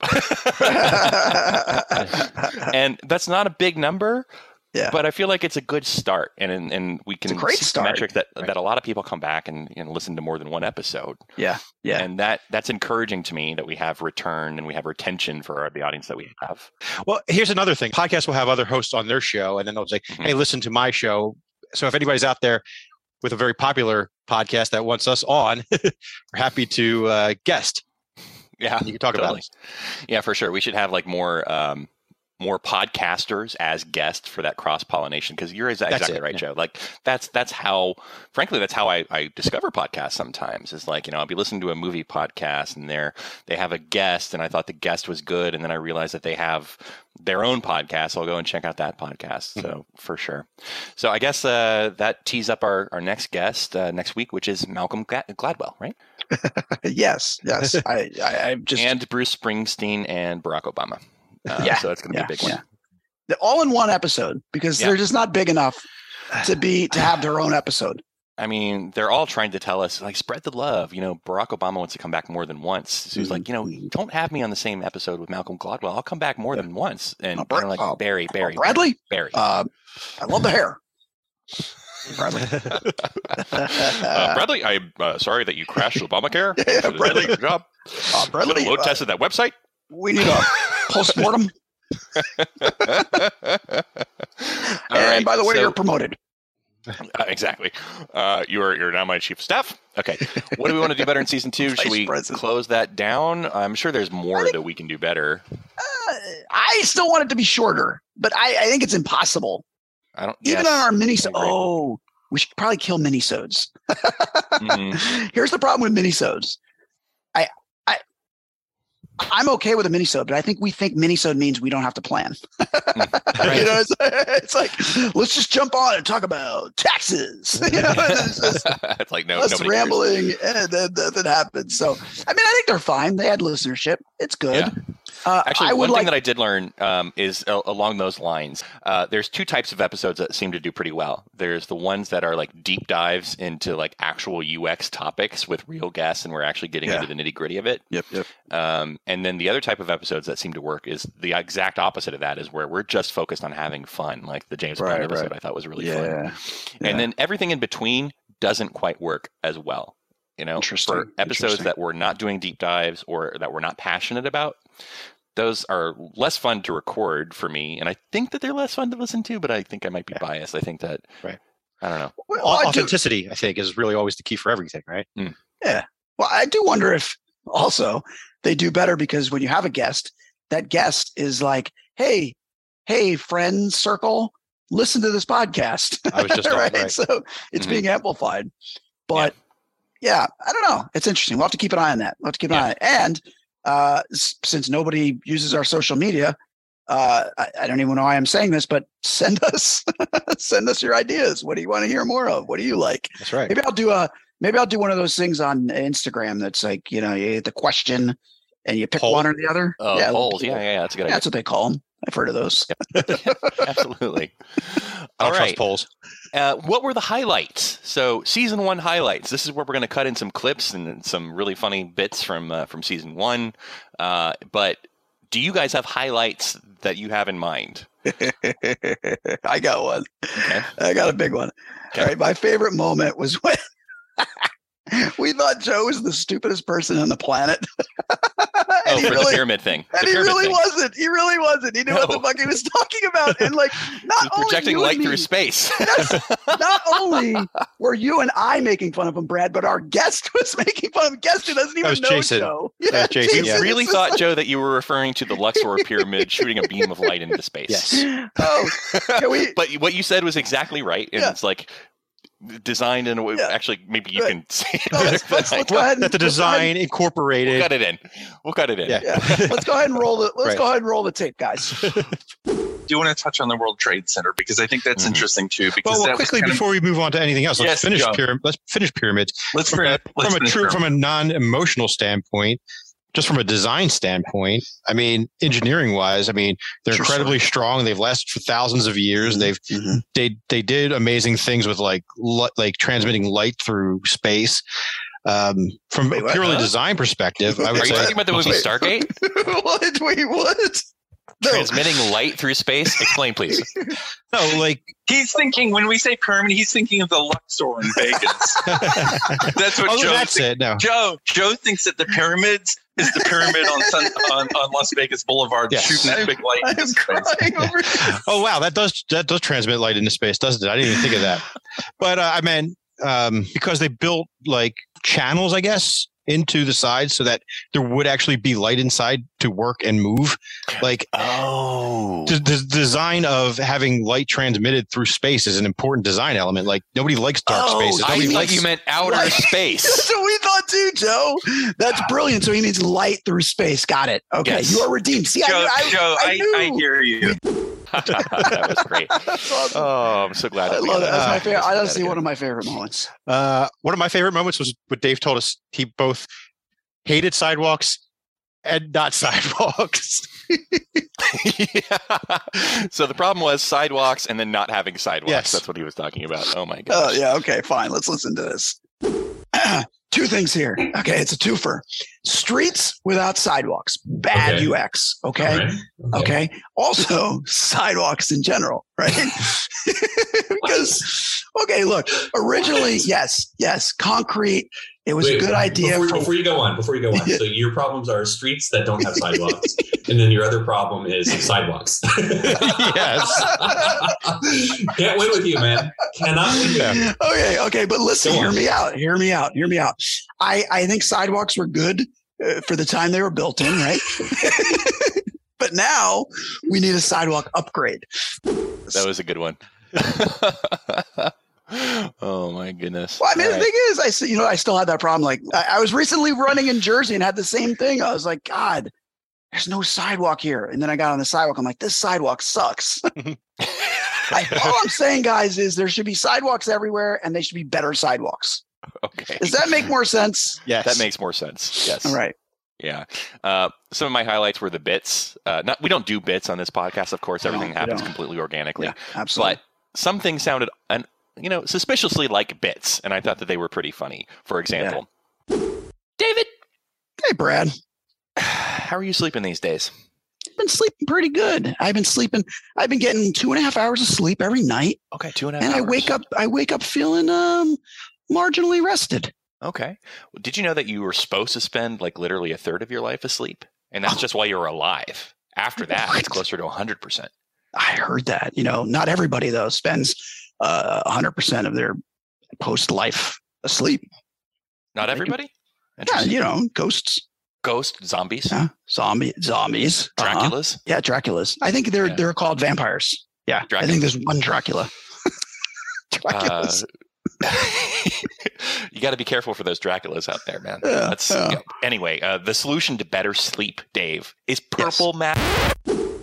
up. And that's not a big number. Yeah. But I feel like it's a good start, and and, and we can it's a great see start. the metric that, right. that a lot of people come back and, and listen to more than one episode. Yeah, yeah, and that that's encouraging to me that we have return and we have retention for our, the audience that we have. Well, here's another thing: podcasts will have other hosts on their show, and then they'll say, mm-hmm. "Hey, listen to my show." So if anybody's out there with a very popular podcast that wants us on, we're happy to uh, guest. Yeah, you can talk totally. about it. Yeah, for sure. We should have like more. Um, more podcasters as guests for that cross-pollination, because you're exactly right, yeah. Joe. Like that's that's how, frankly, that's how I, I discover podcasts sometimes. It's like, you know, I'll be listening to a movie podcast and they're they have a guest and I thought the guest was good, and then I realized that they have their own podcast. I'll go and check out that podcast. So mm-hmm. for sure. So I guess uh, that tees up our, our next guest uh, next week, which is Malcolm Gladwell, right? yes, yes. I, I, I just and Bruce Springsteen and Barack Obama. Uh, yeah, so it's going to yeah, be a big one. Yeah. They're all in one episode because yeah. they're just not big enough to be to have their own episode. I mean, they're all trying to tell us, like, spread the love. You know, Barack Obama wants to come back more than once. So he's mm-hmm. like, you know, don't have me on the same episode with Malcolm Gladwell. I'll come back more yeah. than once. And uh, Br- like, uh, Barry, Barry, Bradley, Barry. Uh, I love the hair. Bradley. uh, Bradley, I'm uh, sorry that you crashed Obamacare. yeah, Bradley, good job. Uh, Bradley, load tested that website. We need a postmortem. and right, by the way, so, you're promoted. Uh, exactly. Uh, you're you're now my chief of staff. Okay. What do we want to do better in season two? Should we president. close that down? I'm sure there's more think, that we can do better. Uh, I still want it to be shorter, but I, I think it's impossible. I don't. Even yes, on our mini. Oh, we should probably kill minisodes. mm-hmm. Here's the problem with minisodes. I. I'm okay with a minisode, but I think we think minisode means we don't have to plan. Right. You know, it's, it's like, let's just jump on and talk about taxes. You know, it's, just, it's like no, us rambling, cares. and then that happens. So, I mean, I think they're fine. They had listenership. It's good. Yeah. Uh, Actually, I one thing like, that I did learn um, is uh, along those lines. Uh, there's two types of episodes that seem to do pretty well. There's the ones that are like deep dives into like actual U X topics with real guests, and we're actually getting yeah. into the nitty gritty of it. Yep, yep. Um, and then the other type of episodes that seem to work is the exact opposite of that, is where we're just focused on having fun, like the James Bond right, episode. Right. I thought was really yeah. fun. Yeah. And then everything in between doesn't quite work as well. You know, for episodes that we're not doing deep dives or that we're not passionate about, those are less fun to record for me, and I think that they're less fun to listen to, but I think I might be yeah. biased. I think that, right. I don't know. Well, authenticity, I, I think, is really always the key for everything, right? Mm. Yeah. Well, I do wonder if also they do better because when you have a guest, that guest is like, hey, hey, friend circle, listen to this podcast. I was just right? right. So it's mm-hmm. being amplified. But yeah. yeah, I don't know. It's interesting. We'll have to keep an eye on that. We'll have to keep an yeah. eye on it. And uh, s- since nobody uses our social media, uh, I, I don't even know why I'm saying this, but send us send us your ideas. What do you want to hear more of? What do you like? That's right. Maybe I'll do a maybe I'll do one of those things on Instagram that's like, you know, you get the question and you pick Poll? one or the other. Oh, yeah, polls. Yeah, yeah, that's a good yeah, idea. that's what they call them. I've heard of those. Absolutely. I All don't right. trust polls. Uh, what were the highlights? So, season one highlights. This is where we're going to cut in some clips and some really funny bits from uh, from season one. Uh, but do you guys have highlights that you have in mind? I got one. Okay. I got a big one. Okay. All right. My favorite moment was when we thought Joe was the stupidest person on the planet. Oh, he for really, the pyramid thing. The and he pyramid really thing. wasn't. He really wasn't. He knew what No. the fuck he was talking about. And like, not only Projecting you light and me, through space. yes, not only were you and I making fun of him, Brad, but our guest was making fun of him. Guest who doesn't even was know Jason. Joe. That was Jason, We yeah. really It's thought, just Joe, that you were referring to the Luxor pyramid shooting a beam of light into space. Yes. like, oh, can we? But what you said was exactly right. And Yeah. it's like designed in a way. Yeah. Actually, maybe you Right. can say it No, better let's, than let's, I let's can. go ahead and That the let's go ahead design incorporated. We'll cut it in. We'll cut it in. Yeah. Yeah. Let's go ahead and roll the. Let's Right. go ahead and roll the tape, guys. do want to touch on the World Trade Center because I think that's Mhm. interesting too. Because Well, well that was quickly kind of- before we move on to anything else, let's Yes, finish Joe. pyramid. Let's finish pyramids let's from a, let's from a finish true there. from a non-emotional standpoint. Just from a design standpoint, I mean, engineering wise, I mean, they're Sure, incredibly strong. They've lasted for thousands of years. They've Mhm. they they did amazing things with like li- like transmitting light through space. Um, from Wait, a what? purely Huh? design perspective, I Are would you say talking about the movie Wait. Stargate? what? Wait, what? No. Transmitting light through space? Explain, please. no, like He's thinking when we say pyramid, he's thinking of the Luxor in Vegas. That's what oh, Joe. that's thinks. it. No, Joe Joe thinks that the pyramids is the pyramid on Sun, on, on Las Vegas Boulevard Yes. shooting that big light. I'm into space. crying over here. oh wow, that does that does transmit light into space, doesn't it? I didn't even think of that. But uh, I meant um, because they built like channels, I guess, into the sides so that there would actually be light inside to work and move. Like Oh. the, the design of having light transmitted through space is an important design element. Like nobody likes dark Oh, spaces. I Nobody thought likes you meant outer Right. space. That's what we thought too, Joe. That's brilliant. So he means light through space. Got it. Okay, Yes. you are redeemed. See, Joe, I, I, Joe, I, I, knew. I hear you. That was great. That's awesome. Oh, I'm so glad I that we love got that. That's Uh, my favorite. let's do Honestly, that one of my favorite moments. Uh, one of my favorite moments was what Dave told us. He both hated sidewalks and not sidewalks. yeah. So the problem was sidewalks and then not having sidewalks. Yes. That's what he was talking about. Oh my Oh, gosh. yeah. Okay, fine. Let's listen to this. Two things here. Okay, it's a twofer. Streets without sidewalks, bad Okay. U X. Okay. All right. Okay. Also, sidewalks in general, right? Because, okay, look, originally, yes, yes, concrete. It was Wait, a good idea. Before, for, before you go on, before you go on, so your problems are streets that don't have sidewalks, and then your other problem is sidewalks. Yes. Can't win with you, man. Cannot win with you. okay, okay, but listen, Go hear on. me out. Hear me out. Hear me out. I, I think sidewalks were good uh, for the time they were built in, right? But now we need a sidewalk upgrade. That was a good one. Oh my goodness. Well, I mean, All the right. thing is, I s- you know I still had that problem. Like I, I was recently running in Jersey and had the same thing. I was like, God, there's no sidewalk here. And then I got on the sidewalk. I'm like, this sidewalk sucks. I, all I'm saying, guys, is there should be sidewalks everywhere, and they should be better sidewalks. Okay. Does that make more sense? Yes. That makes more sense. Yes. All right. Yeah. Uh, some of my highlights were the bits. Uh, not we don't do bits on this podcast, of course. No, Everything we happens don't. completely organically. Yeah, absolutely. But some things sounded, un, you know, suspiciously like bits, and I thought that they were pretty funny. For example, David, Hey, Brad. how are you sleeping these days? I've been sleeping pretty good. I've been sleeping. I've been getting two and a half hours of sleep every night, Okay, two and a half. and I hours. wake up. I wake up feeling um marginally rested. Okay. Well, did you know that you were supposed to spend like literally a third of your life asleep, and that's Oh. just while you're alive? After that, What? it's closer to one hundred percent. I heard that. You know, not everybody though spends uh, one hundred percent of their post life asleep. Not Thank you. everybody. Yeah, Interesting. you know, ghosts, Ghost zombies, yeah, zombie, zombies, uh-huh. Draculas. Yeah, Draculas. I think they're Yeah. they're called vampires. Yeah, I Dracula. think there's one Dracula. Uh, Draculas. You got to be careful for those Draculas out there, man. Yeah, That's yeah. yeah. Anyway. Uh, the solution to better sleep, Dave, is purple yes. mat.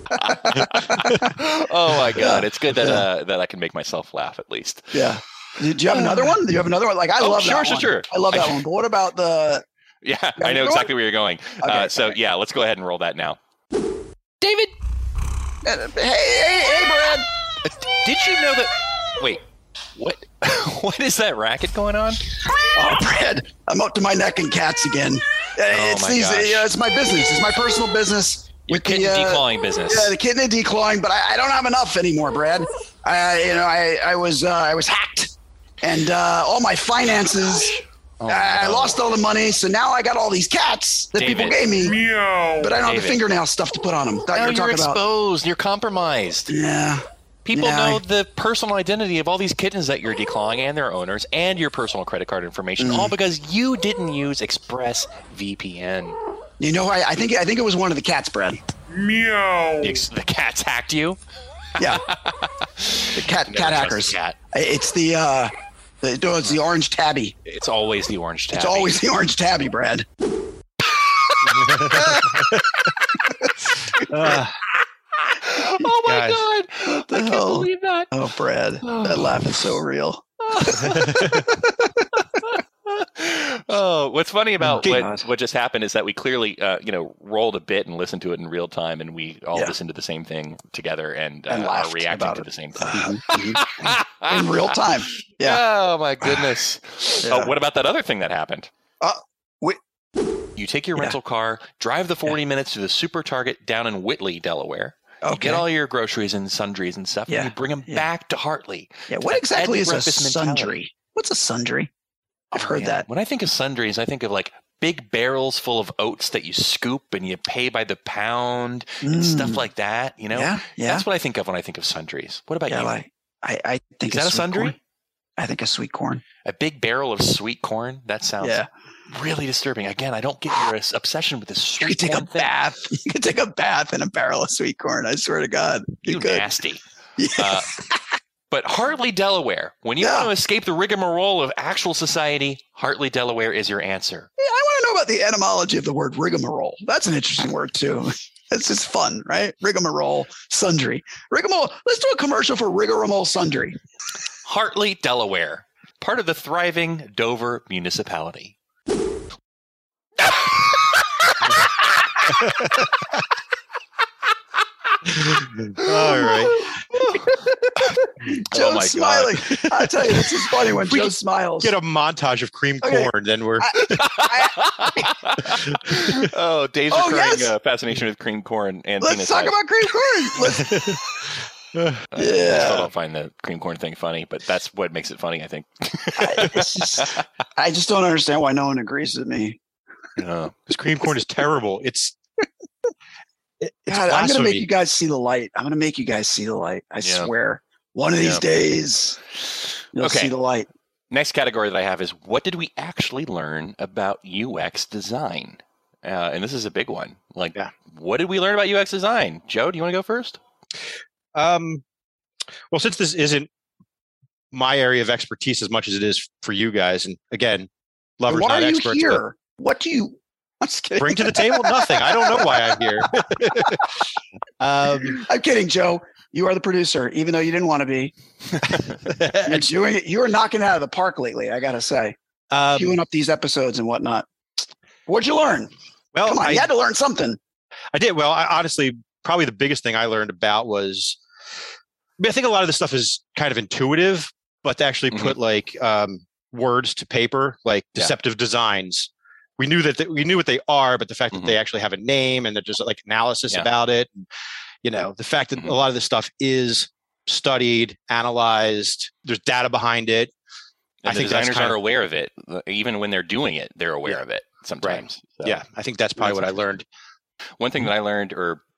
Oh my God! It's good that uh, that I can make myself laugh at least. Yeah. Do you have another one? Do you have another one? Like I oh, love sure, that sure, one. sure. I love that I, one. But what about the? Yeah, I know exactly one? where you're going. Okay, uh, so okay. yeah, let's go ahead and roll that now. David. Hey, hey, hey, Brad. Did you know that? Wait, what? What is that racket going on? Oh, Brad, I'm up to my neck in cats again. Oh, it's my these. gosh. Uh, it's my business. It's my personal business. Your with kitten the, uh, declawing business. Yeah, the kitten declawing, but I, I don't have enough anymore, Brad. I, you know, I, I was, uh, I was hacked, and uh, all my finances. Oh, uh, no. I lost all the money, so now I got all these cats that David. people gave me. Meow. But I don't David. have the fingernail stuff to put on them. That Now you're, you're exposed. About. You're compromised. Yeah. People yeah, know I, the personal identity of all these kittens that you're declawing and their owners and your personal credit card information, mm. all because you didn't use ExpressVPN. You know, I, I think I think it was one of the cats, Brad. Meow. The, the cats hacked you? Yeah. The cat cat hackers. Cat. It's the uh the, it's the orange tabby. It's always the orange tabby. It's always the orange tabby, Brad. uh, oh my guys. God. What the I hell? can't believe that. Oh, Brad. Oh. That laugh is so real. Oh, what's funny about God. what, what just happened is that we clearly, uh, you know, rolled a bit and listened to it in real time, and we all Yeah. listened to the same thing together and, uh, And are laughed reacting about to it. the same time. Mm-hmm. In real time. Yeah. Oh my goodness. Yeah. Oh, what about that other thing that happened? Uh, we, You take your Yeah. rental car, drive the forty minutes to the Super Target down in Whitley, Delaware. You okay. get all your groceries and sundries and stuff, Yeah. and you bring them Yeah. back to Hartley. yeah. What exactly Bed is a breakfast mentality. sundry? What's a sundry? I've Oh, heard man. that. When I think of sundries, I think of like big barrels full of oats that you scoop and you pay by the pound and Mm. stuff like that. You know, Yeah. Yeah. that's what I think of when I think of sundries. What about yeah. you? Like, I, I think Is that of a sweet sundry? corn. I think of sweet corn. A big barrel of sweet corn? That sounds Yeah. really disturbing. Again, I don't get your uh, obsession with this You sweet could take corn a thing. bath. You could take a bath in a barrel of sweet corn. I swear to God. You, You could. nasty. Yeah. Uh, but Hartley, Delaware, when you Yeah. want to escape the rigmarole of actual society, Hartley, Delaware is your answer. Yeah, I want to know about the etymology of the word rigmarole. That's an interesting word too. It's just fun, right? Rigmarole, sundry. Rigmarole. Let's do a commercial for Rigmarole Sundry. Hartley, Delaware, part of the thriving Dover municipality. all right. Joe's Oh my smiling. I tell you, this is funny when We Joe could smiles. Get a montage of cream Okay. corn, then we're. Oh, Dave's Oh, recurring yes. uh, fascination with cream corn and Let's penis talk size. about cream corn. Let's, I Yeah. still don't find the cream corn thing funny, but that's what makes it funny, I think. I, it's just, I just don't understand why no one agrees with me. Uh, This cream corn is terrible. It's. it- it's God, I'm going to make blasphemy. you guys see the light. I'm going to make you guys see the light. I Yeah. swear. One of these Yeah. days, you'll Okay. see the light. next category that I have is what did we actually learn about U X design? Uh, and this is a big one. Like, Yeah. what did we learn about U X design? Joe, do you want to go first? Um, well, since this isn't my area of expertise as much as it is for you guys, and again, lovers Why not are you experts, here? What do you I'm just but kidding. bring to the table nothing. I don't know why I'm here. um, I'm kidding, Joe. You are the producer, even though you didn't want to be. You're doing it. You are knocking it out of the park lately, I gotta say. um, Queuing up these episodes and whatnot. What'd you learn? well, Come on, I, you had to learn something. I did. Well, I, honestly, probably the biggest thing I learned about was, I, mean, I think a lot of this stuff is kind of intuitive, but to actually Mhm. put like um, words to paper, like Yeah. deceptive designs. We knew that th- we knew what they are, but the fact Mhm. that they actually have a name and they're just like analysis Yeah. about it, and, you know, the fact that Mhm. a lot of this stuff is studied, analyzed, there's data behind it. And I the think that's designers kind are of- aware of it. Even when they're doing it, they're aware Yeah. of it sometimes. So, Yeah, I think that's probably That's what I learned. One thing that I learned, or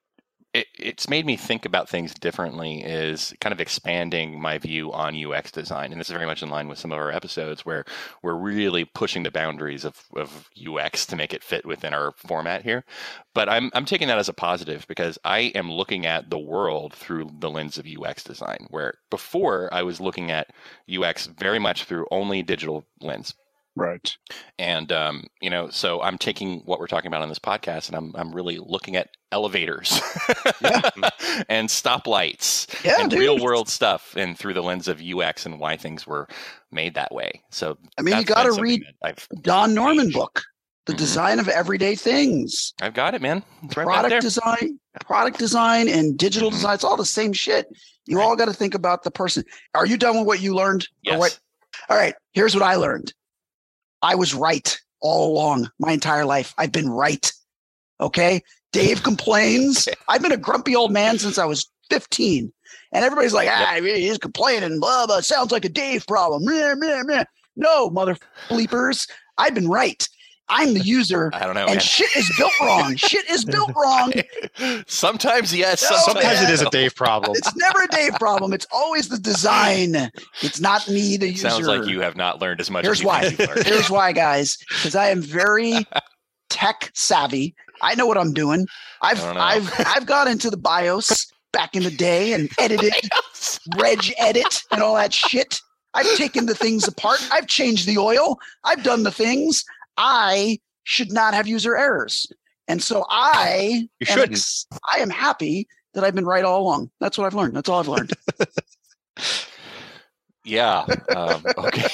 it, it's made me think about things differently, is kind of expanding my view on U X design. And this is very much in line with some of our episodes where we're really pushing the boundaries of, of U X to make it fit within our format here. But I'm I'm taking that as a positive because I am looking at the world through the lens of U X design, where before I was looking at U X very much through only digital lens. Right. And, um, you know, so I'm taking what we're talking about on this podcast and I'm I'm really looking at elevators and stoplights yeah, and dude. real world stuff and through the lens of U X and why things were made that way. So I mean, you got to read Don Norman changed. book, The mm-hmm. Design of Everyday Things. I've got it, man. It's right product back there. design, product design and digital mm-hmm. design. It's all the same shit. You right. all got to think about the person. Are you done with what you learned? Yes. Or what? All right. Here's what I learned. I was right all along my entire life. I've been right. Okay. Dave complains. I've been a grumpy old man since I was fifteen. And everybody's like, ah, yep. he's complaining. Blah, blah. Sounds like a Dave problem. Meh, meh, meh. No, mother bleepers. I've been right. I'm the user. I don't know. And man. shit is built wrong. Shit is built wrong. Sometimes, yes. No, sometimes man. it is a Dave problem. It's never a Dave problem. It's always the design. It's not me, the it user. Sounds like you have not learned as much Here's as you why. think you've learned. Here's why, guys. Because I am very tech savvy. I know what I'm doing. I've I've I've gone into the BIOS back in the day and edited, reg edit, and all that shit. I've taken the things apart. I've changed the oil. I've done the things. I should not have user errors. And so I you am shouldn't. Ex- I am happy that I've been right all along. That's what I've learned. That's all I've learned. yeah. Um, okay.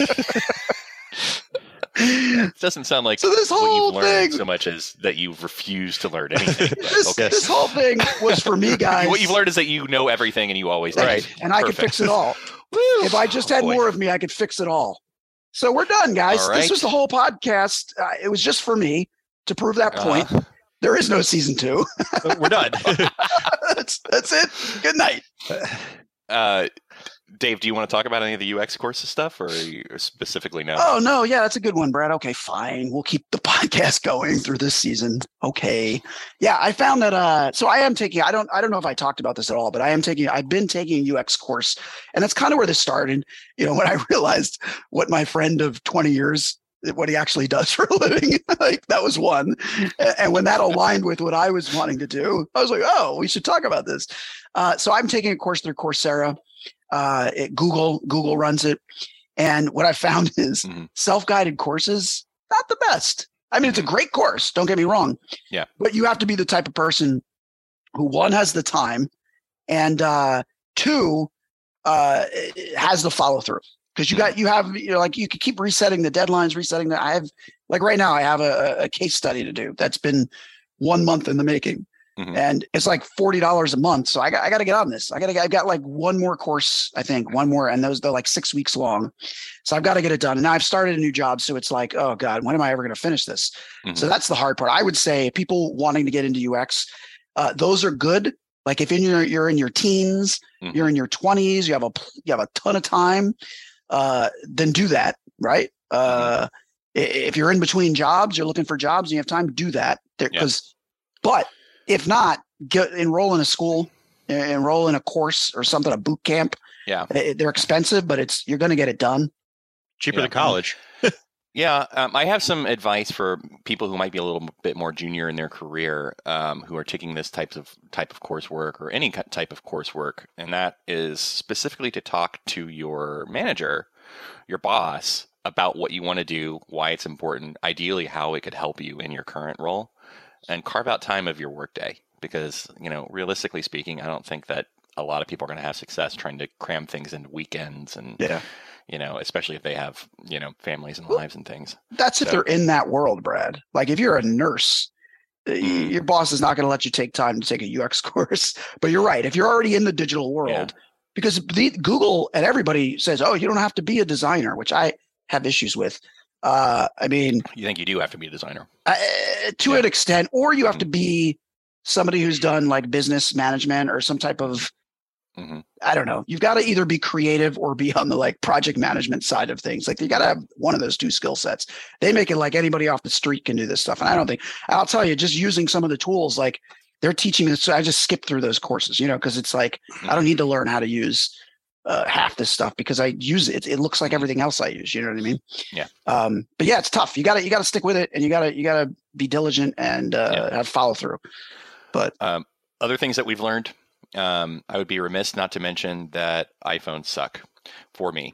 It doesn't sound like so this whole what you've learned thing, so much as that you've refused to learn anything. this, okay. this whole thing was for me, guys. What you've learned is that you know everything and you always do. Right. And I could fix it all. If I just had oh, more of me, I could fix it all. So we're done, guys. All right. This was the whole podcast. Uh, it was just for me to prove that point. Uh, there is no season two. We're done. that's, that's it. Good night. Uh, Dave, do you want to talk about any of the U X courses stuff or specifically no? Oh, no. Yeah, that's a good one, Brad. Okay, fine. We'll keep the podcast going through this season. Okay. Yeah, I found that. Uh, so I am taking, I don't, I don't know if I talked about this at all, but I am taking, I've been taking a U X course, and that's kind of where this started. You know, when I realized what my friend of twenty years, what he actually does for a living, like that was one. And when that aligned with what I was wanting to do, I was like, oh, we should talk about this. Uh, so I'm taking a course through Coursera. Uh, it, Google, Google runs it. And what I found is mm-hmm. self-guided courses, not the best. I mean, it's a great course. Don't get me wrong. Yeah. But you have to be the type of person who, one, has the time, and uh, two, uh, has the follow through. Because you got, you have, you know, like you could keep resetting the deadlines, resetting that. I have, like right now, I have a, a case study to do that's been one month in the making. Mm-hmm. And it's like forty dollars a month. So I got, I got to get on this. I got to, I've got like one more course, I think one more. And those, they're like six weeks long. So I've got to get it done. And now I've started a new job. So it's like, oh God, when am I ever going to finish this? Mm-hmm. So that's the hard part. I would say people wanting to get into U X, uh, those are good. Like if in your, you're in your teens, mm-hmm. you're in your twenties, you have a, you have a ton of time, uh, then do that. Right. Uh, mm-hmm. If you're in between jobs, you're looking for jobs and you have time to do that because, yeah. but if not, get enroll in a school, enroll in a course or something, a boot camp. Yeah, they're expensive, but it's you're going to get it done. Cheaper yeah. than college. yeah, um, I have some advice for people who might be a little bit more junior in their career, um, who are taking this types of type of coursework or any type of coursework, and that is specifically to talk to your manager, your boss, about what you want to do, why it's important, ideally how it could help you in your current role. And carve out time of your workday because, you know, realistically speaking, I don't think that a lot of people are going to have success trying to cram things into weekends and, yeah. you know, especially if they have, you know, families and lives and things. That's if so, they're in that world, Brad. Like if you're a nurse, mm. your boss is not going to let you take time to take a U X course. But you're right. If you're already in the digital world, yeah. because the, Google and everybody says, oh, you don't have to be a designer, which I have issues with. Uh, I mean, you think you do have to be a designer uh, to yeah. an extent, or you have mm-hmm. to be somebody who's done like business management or some type of, mm-hmm. I don't know. You've got to either be creative or be on the like project management side of things. Like you got to have one of those two skill sets. They make it like anybody off the street can do this stuff. And I don't think, I'll tell you, just using some of the tools, like they're teaching me this. So I just skip through those courses, you know, because it's like I don't need to learn how to use uh, half this stuff because I use it. It looks like everything else I use. You know what I mean? Yeah. Um, but yeah, it's tough. You got to you got to stick with it, and you got to you got to be diligent and uh, yeah. have follow through. But um, other things that we've learned, um, I would be remiss not to mention that iPhones suck for me.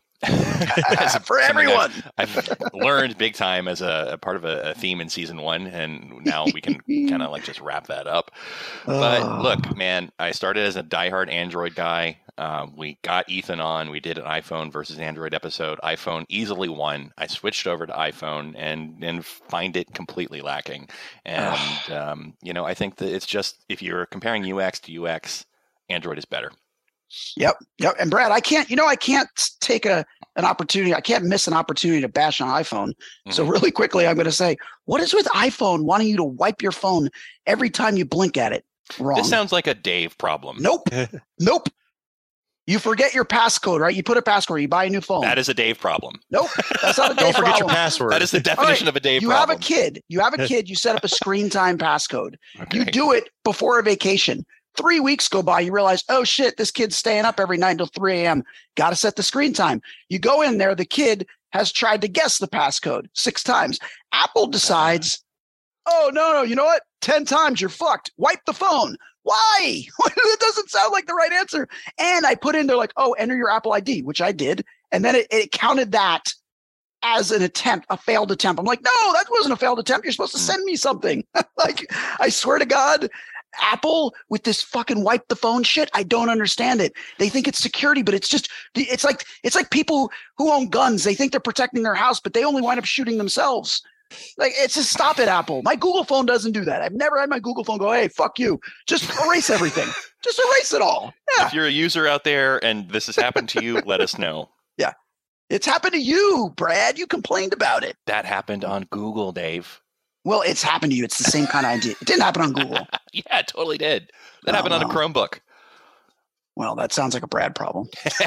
For everyone. I've, I've learned big time as a, a part of a, a theme in season one, and now we can kind of like just wrap that up. But oh. look, man, I started as a diehard Android guy. Um, we got Ethan on. We did an iPhone versus Android episode. iPhone easily won. I switched over to iPhone and and find it completely lacking. And oh. um, you know, I think that it's just if you're comparing U X to U X, Android is better. Yep. Yep. And Brad, I can't, you know, I can't take a, an opportunity. I can't miss an opportunity to bash on iPhone. Mm-hmm. So really quickly, I'm going to say, what is with iPhone wanting you to wipe your phone every time you blink at it? Wrong. This sounds like a Dave problem. Nope. Nope. You forget your passcode, right? You put a passcode, you buy a new phone. That is a Dave problem. Nope. That's not a Dave Don't forget problem. your password. That is the definition right. of a Dave you problem. You have a kid. You have a kid. You set up a screen time passcode. Okay. You do it before a vacation. Three weeks go by, you realize, oh shit, this kid's staying up every night until three a.m. Got to set the screen time. You go in there, the kid has tried to guess the passcode six times. Apple decides, oh, no, no, you know what? ten times, you're fucked. Wipe the phone. Why? That doesn't sound like the right answer. And I put in there like, oh, enter your Apple I D, which I did. And then it, it counted that as an attempt, a failed attempt. I'm like, no, that wasn't a failed attempt. You're supposed to send me something. Like, I swear to God, Apple with this fucking wipe the phone shit, I don't understand it. They think it's security, but it's just it's like it's like people who own guns. They think they're protecting their house, but they only wind up shooting themselves. Like, it's just stop it, Apple. My Google phone doesn't do that. I've never had my Google phone go, hey, fuck you. Just erase everything. Just erase it all. Yeah. If you're a user out there and this has happened to you, let us know. Yeah. It's happened to you, Brad. You complained about it. That happened on Google, Dave. Well, it's happened to you. It's the same kind of idea. It didn't happen on Google. Yeah, it totally did. That oh, happened on a Chromebook. Well, that sounds like a Brad problem.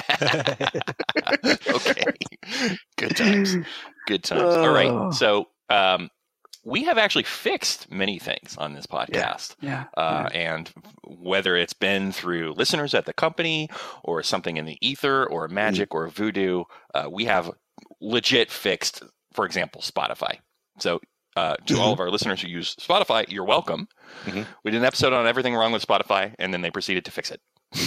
Okay. Good times. Good times. Oh. All right. So um, we have actually fixed many things on this podcast. Yeah. yeah. Uh, yeah. And whether it's been through listeners at the company or something in the ether or magic mm. or voodoo, uh, we have legit fixed, for example, Spotify. So Uh, to mm-hmm. all of our listeners who use Spotify, you're welcome. Mm-hmm. We did an episode on everything wrong with Spotify, and then they proceeded to fix it.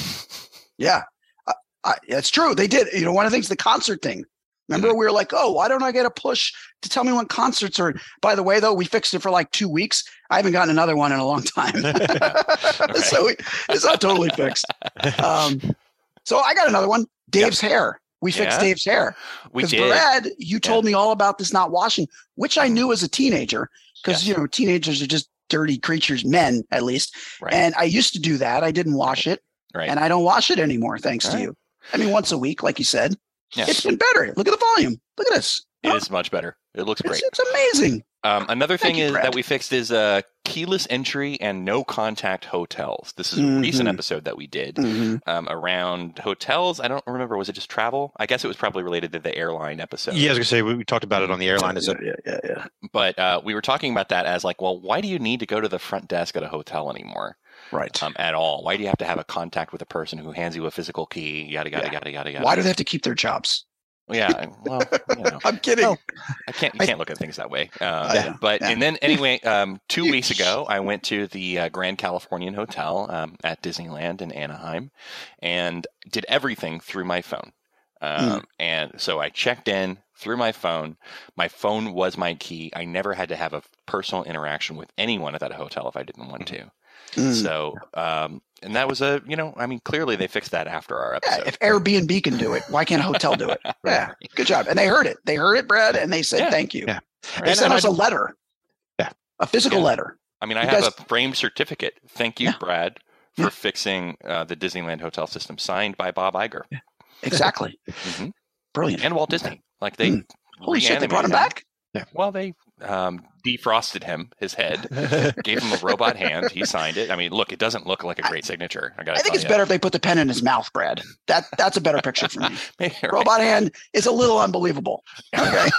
Yeah, uh, I, it's true. They did. You know, one of the things, the concert thing. Remember, mm-hmm. we were like, oh, why don't I get a push to tell me when concerts are? By the way, though, we fixed it for like two weeks. I haven't gotten another one in a long time. Okay. So we, it's not totally fixed. Um, so I got another one. Dave's yep. hair. We fixed yeah. Dave's hair. We did. Because Brad, you told yeah. me all about this not washing, which I knew as a teenager, because, yes. you know, teenagers are just dirty creatures, men at least. Right. And I used to do that. I didn't wash it. Right. And I don't wash it anymore, thanks all to right. you. I mean, once a week, like you said. Yeah. It's been better. Look at the volume. Look at this. It oh. is much better. It looks great. It's, it's amazing. Um, another Thank thing you, is Brad. that we fixed is uh, keyless entry and no contact hotels. This is a mm-hmm. recent episode that we did mm-hmm. um, around hotels. I don't remember. Was it just travel? I guess it was probably related to the airline episode. Yeah, I was going to say, we, we talked about it on the airline. Yeah, yeah, yeah, yeah. But uh, we were talking about that as like, well, why do you need to go to the front desk at a hotel anymore? Right. Um, at all. Why do you have to have a contact with a person who hands you a physical key? Yada, yada, yeah. yada, yada, yada. Why do they have to keep their jobs? Yeah, well, you know. I'm kidding. Well, I can't. You can't look at things that way. Uh, yeah, but yeah. and then anyway, um, two weeks ago, I went to the uh, Grand Californian Hotel um, at Disneyland in Anaheim, and did everything through my phone. Um, mm. And so I checked in through my phone. My phone was my key. I never had to have a personal interaction with anyone at that hotel if I didn't want to. Mm. So, um, and that was a, you know, I mean, clearly they fixed that after our episode. Yeah, if Airbnb can do it, why can't a hotel do it? Yeah, good job. And they heard it. They heard it, Brad, and they said, yeah. thank you. Yeah. They sent us a letter. Yeah. A physical yeah. letter. I mean, I you have guys... a framed certificate. Thank you, yeah. Brad, for yeah. fixing uh, the Disneyland hotel system, signed by Bob Iger. Yeah. Exactly. mm-hmm. Brilliant. And Walt Disney. Like they mm. Holy shit, they brought him back? Yeah. Well, they um, defrosted him, his head, gave him a robot hand. He signed it. I mean, look, it doesn't look like a great signature. I, I think it's you. better if they put the pen in his mouth, Brad. That That's a better picture for me. Right. Robot hand is a little unbelievable. Okay.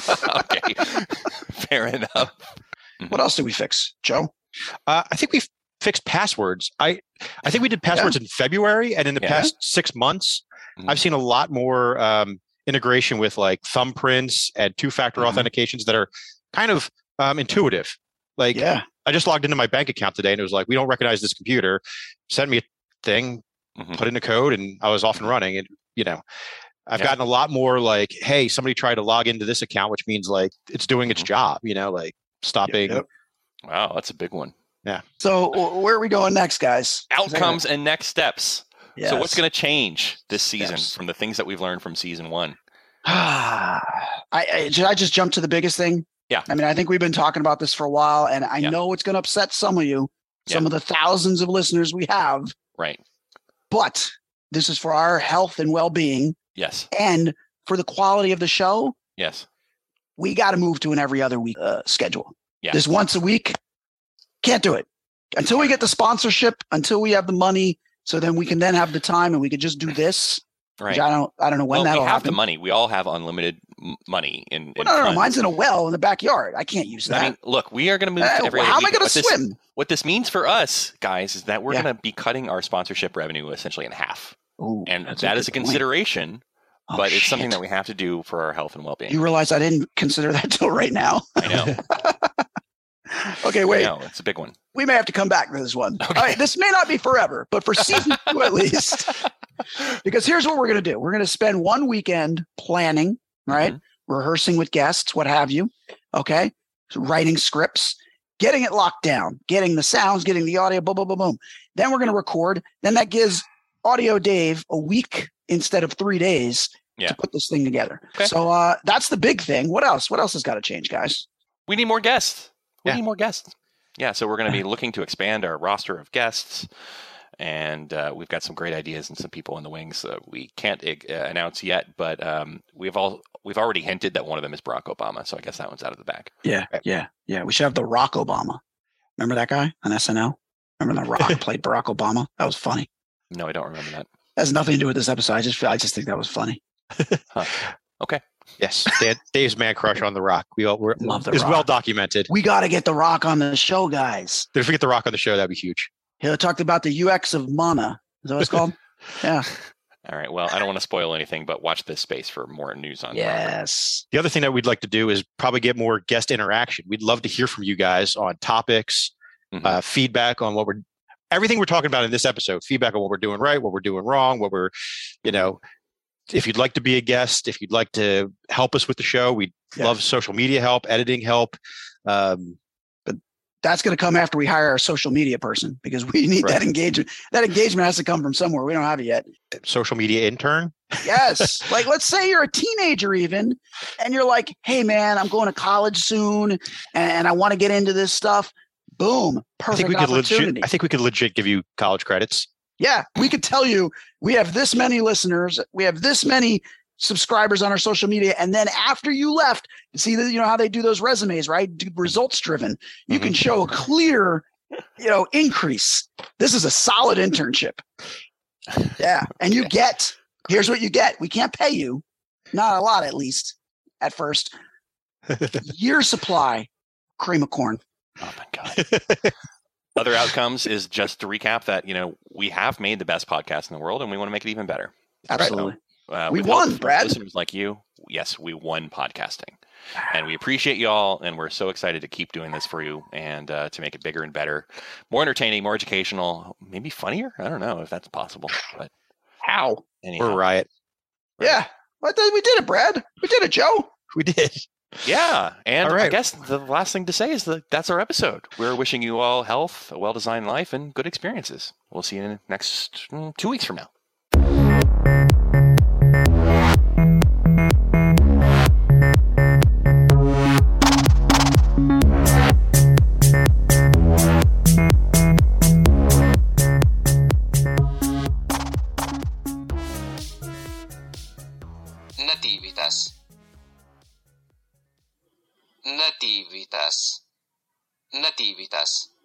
Okay. Fair enough. What else did we fix, Joe? Uh, I think we fixed passwords. I I think we did passwords yeah. in February, and in the yeah. past six months, mm-hmm. I've seen a lot more um, integration with like thumbprints and two-factor mm-hmm. authentications that are kind of um, intuitive. Like, yeah. I just logged into my bank account today, and it was like, we don't recognize this computer. Sent me a thing, mm-hmm. put in a code, and I was off and running. And you know, I've yeah. gotten a lot more like, hey, somebody tried to log into this account, which means like it's doing its mm-hmm. job. You know, like stopping. Yep. Wow, that's a big one. Yeah. So where are we going next, guys? Outcomes and next steps. Yes. So what's going to change this season yes. from the things that we've learned from season one? I, I should I just jump to the biggest thing? Yeah. I mean, I think we've been talking about this for a while, and I yeah. know it's going to upset some of you, some yeah. of the thousands of listeners we have. Right. But this is for our health and well-being. Yes. And for the quality of the show. Yes. We got to move to an every other week uh, schedule. Yeah. This once a week, can't do it. Until we get the sponsorship, until we have the money, so then we can then have the time and we could just do this. Right. I don't I don't know when well, that'll we have happen. the money. We all have unlimited m- money in, in well, no, no, no, funds. mine's in a well in the backyard. I can't use that. I mean, look, we are going to move uh, to every How other am I going to swim? This, what this means for us, guys, is that we're yeah. going to be cutting our sponsorship revenue essentially in half. Ooh, and that a is a point. consideration, oh, but it's shit. something that we have to do for our health and well-being. You realize I didn't consider that till right now? I know. Okay, wait. No, it's a big one. We may have to come back to this one. Okay. All right, this may not be forever, but for season two at least. Because here's what we're going to do. We're going to spend one weekend planning, right? Mm-hmm. Rehearsing with guests, what have you. Okay. So writing scripts, getting it locked down, getting the sounds, getting the audio, boom, boom, boom, boom. Then we're going to record. Then that gives Audio Dave a week instead of three days yeah. to put this thing together. Okay. So uh, that's the big thing. What else? What else has got to change, guys? We need more guests. We yeah. need more guests. Yeah, so we're going to be looking to expand our roster of guests, and uh, we've got some great ideas and some people in the wings that we can't uh, announce yet, but um, we've all we've already hinted that one of them is Barack Obama, so I guess that one's out of the bag. Yeah, yeah, yeah. We should have the Rock Obama. Remember that guy on S N L? Remember the Rock played Barack Obama? That was funny. No, I don't remember that. That has nothing to do with this episode. I just I just think that was funny. Huh. Okay. Yes, Dan, Dave's man crush on The Rock. We all we're, love the is Rock. Well documented. We got to get The Rock on the show, guys. If we get The Rock on the show, that'd be huge. He talked about the U X of Mana. Is that what it's called? Yeah. All right. Well, I don't want to spoil anything, but watch this space for more news on. Yes. The other thing that we'd like to do is probably get more guest interaction. We'd love to hear from you guys on topics, mm-hmm. uh, feedback on what we're, everything we're talking about in this episode. Feedback on what we're doing right, what we're doing wrong, what we're, you know. If you'd like to be a guest, if you'd like to help us with the show, we'd yeah. love social media help, editing help. Um, but that's going to come after we hire our social media person because we need right. that engagement. That engagement has to come from somewhere. We don't have it yet. Social media intern? Yes. Like, let's say you're a teenager even, and you're like, hey, man, I'm going to college soon, and, and I want to get into this stuff. Boom. Perfect I think we opportunity. Could legit, I think we could legit give you college credits. Yeah, we could tell you we have this many listeners, we have this many subscribers on our social media, and then after you left, see that you know how they do those resumes, right? Results driven. You mm-hmm. can show a clear, you know, increase. This is a solid internship. Yeah, and you get here's what you get. We can't pay you, not a lot at least at first. Year supply, cream of corn. Oh my god. Other outcomes is just to recap that, you know, we have made the best podcast in the world and we want to make it even better. Absolutely. So, uh, we won, Brad. Listeners like you, yes, we won podcasting. And we appreciate you all, and we're so excited to keep doing this for you and uh, to make it bigger and better, more entertaining, more educational, maybe funnier. I don't know if that's possible. But how? Anyhow. We're riot. Yeah. Well, we did it, Brad. We did it, Joe. We did. Yeah, and right. I guess the last thing to say is that that's our episode. We're wishing you all health, a well-designed life, and good experiences. We'll see you in the next mm, two weeks from now. Nativitas. Nativitas. Nativitas.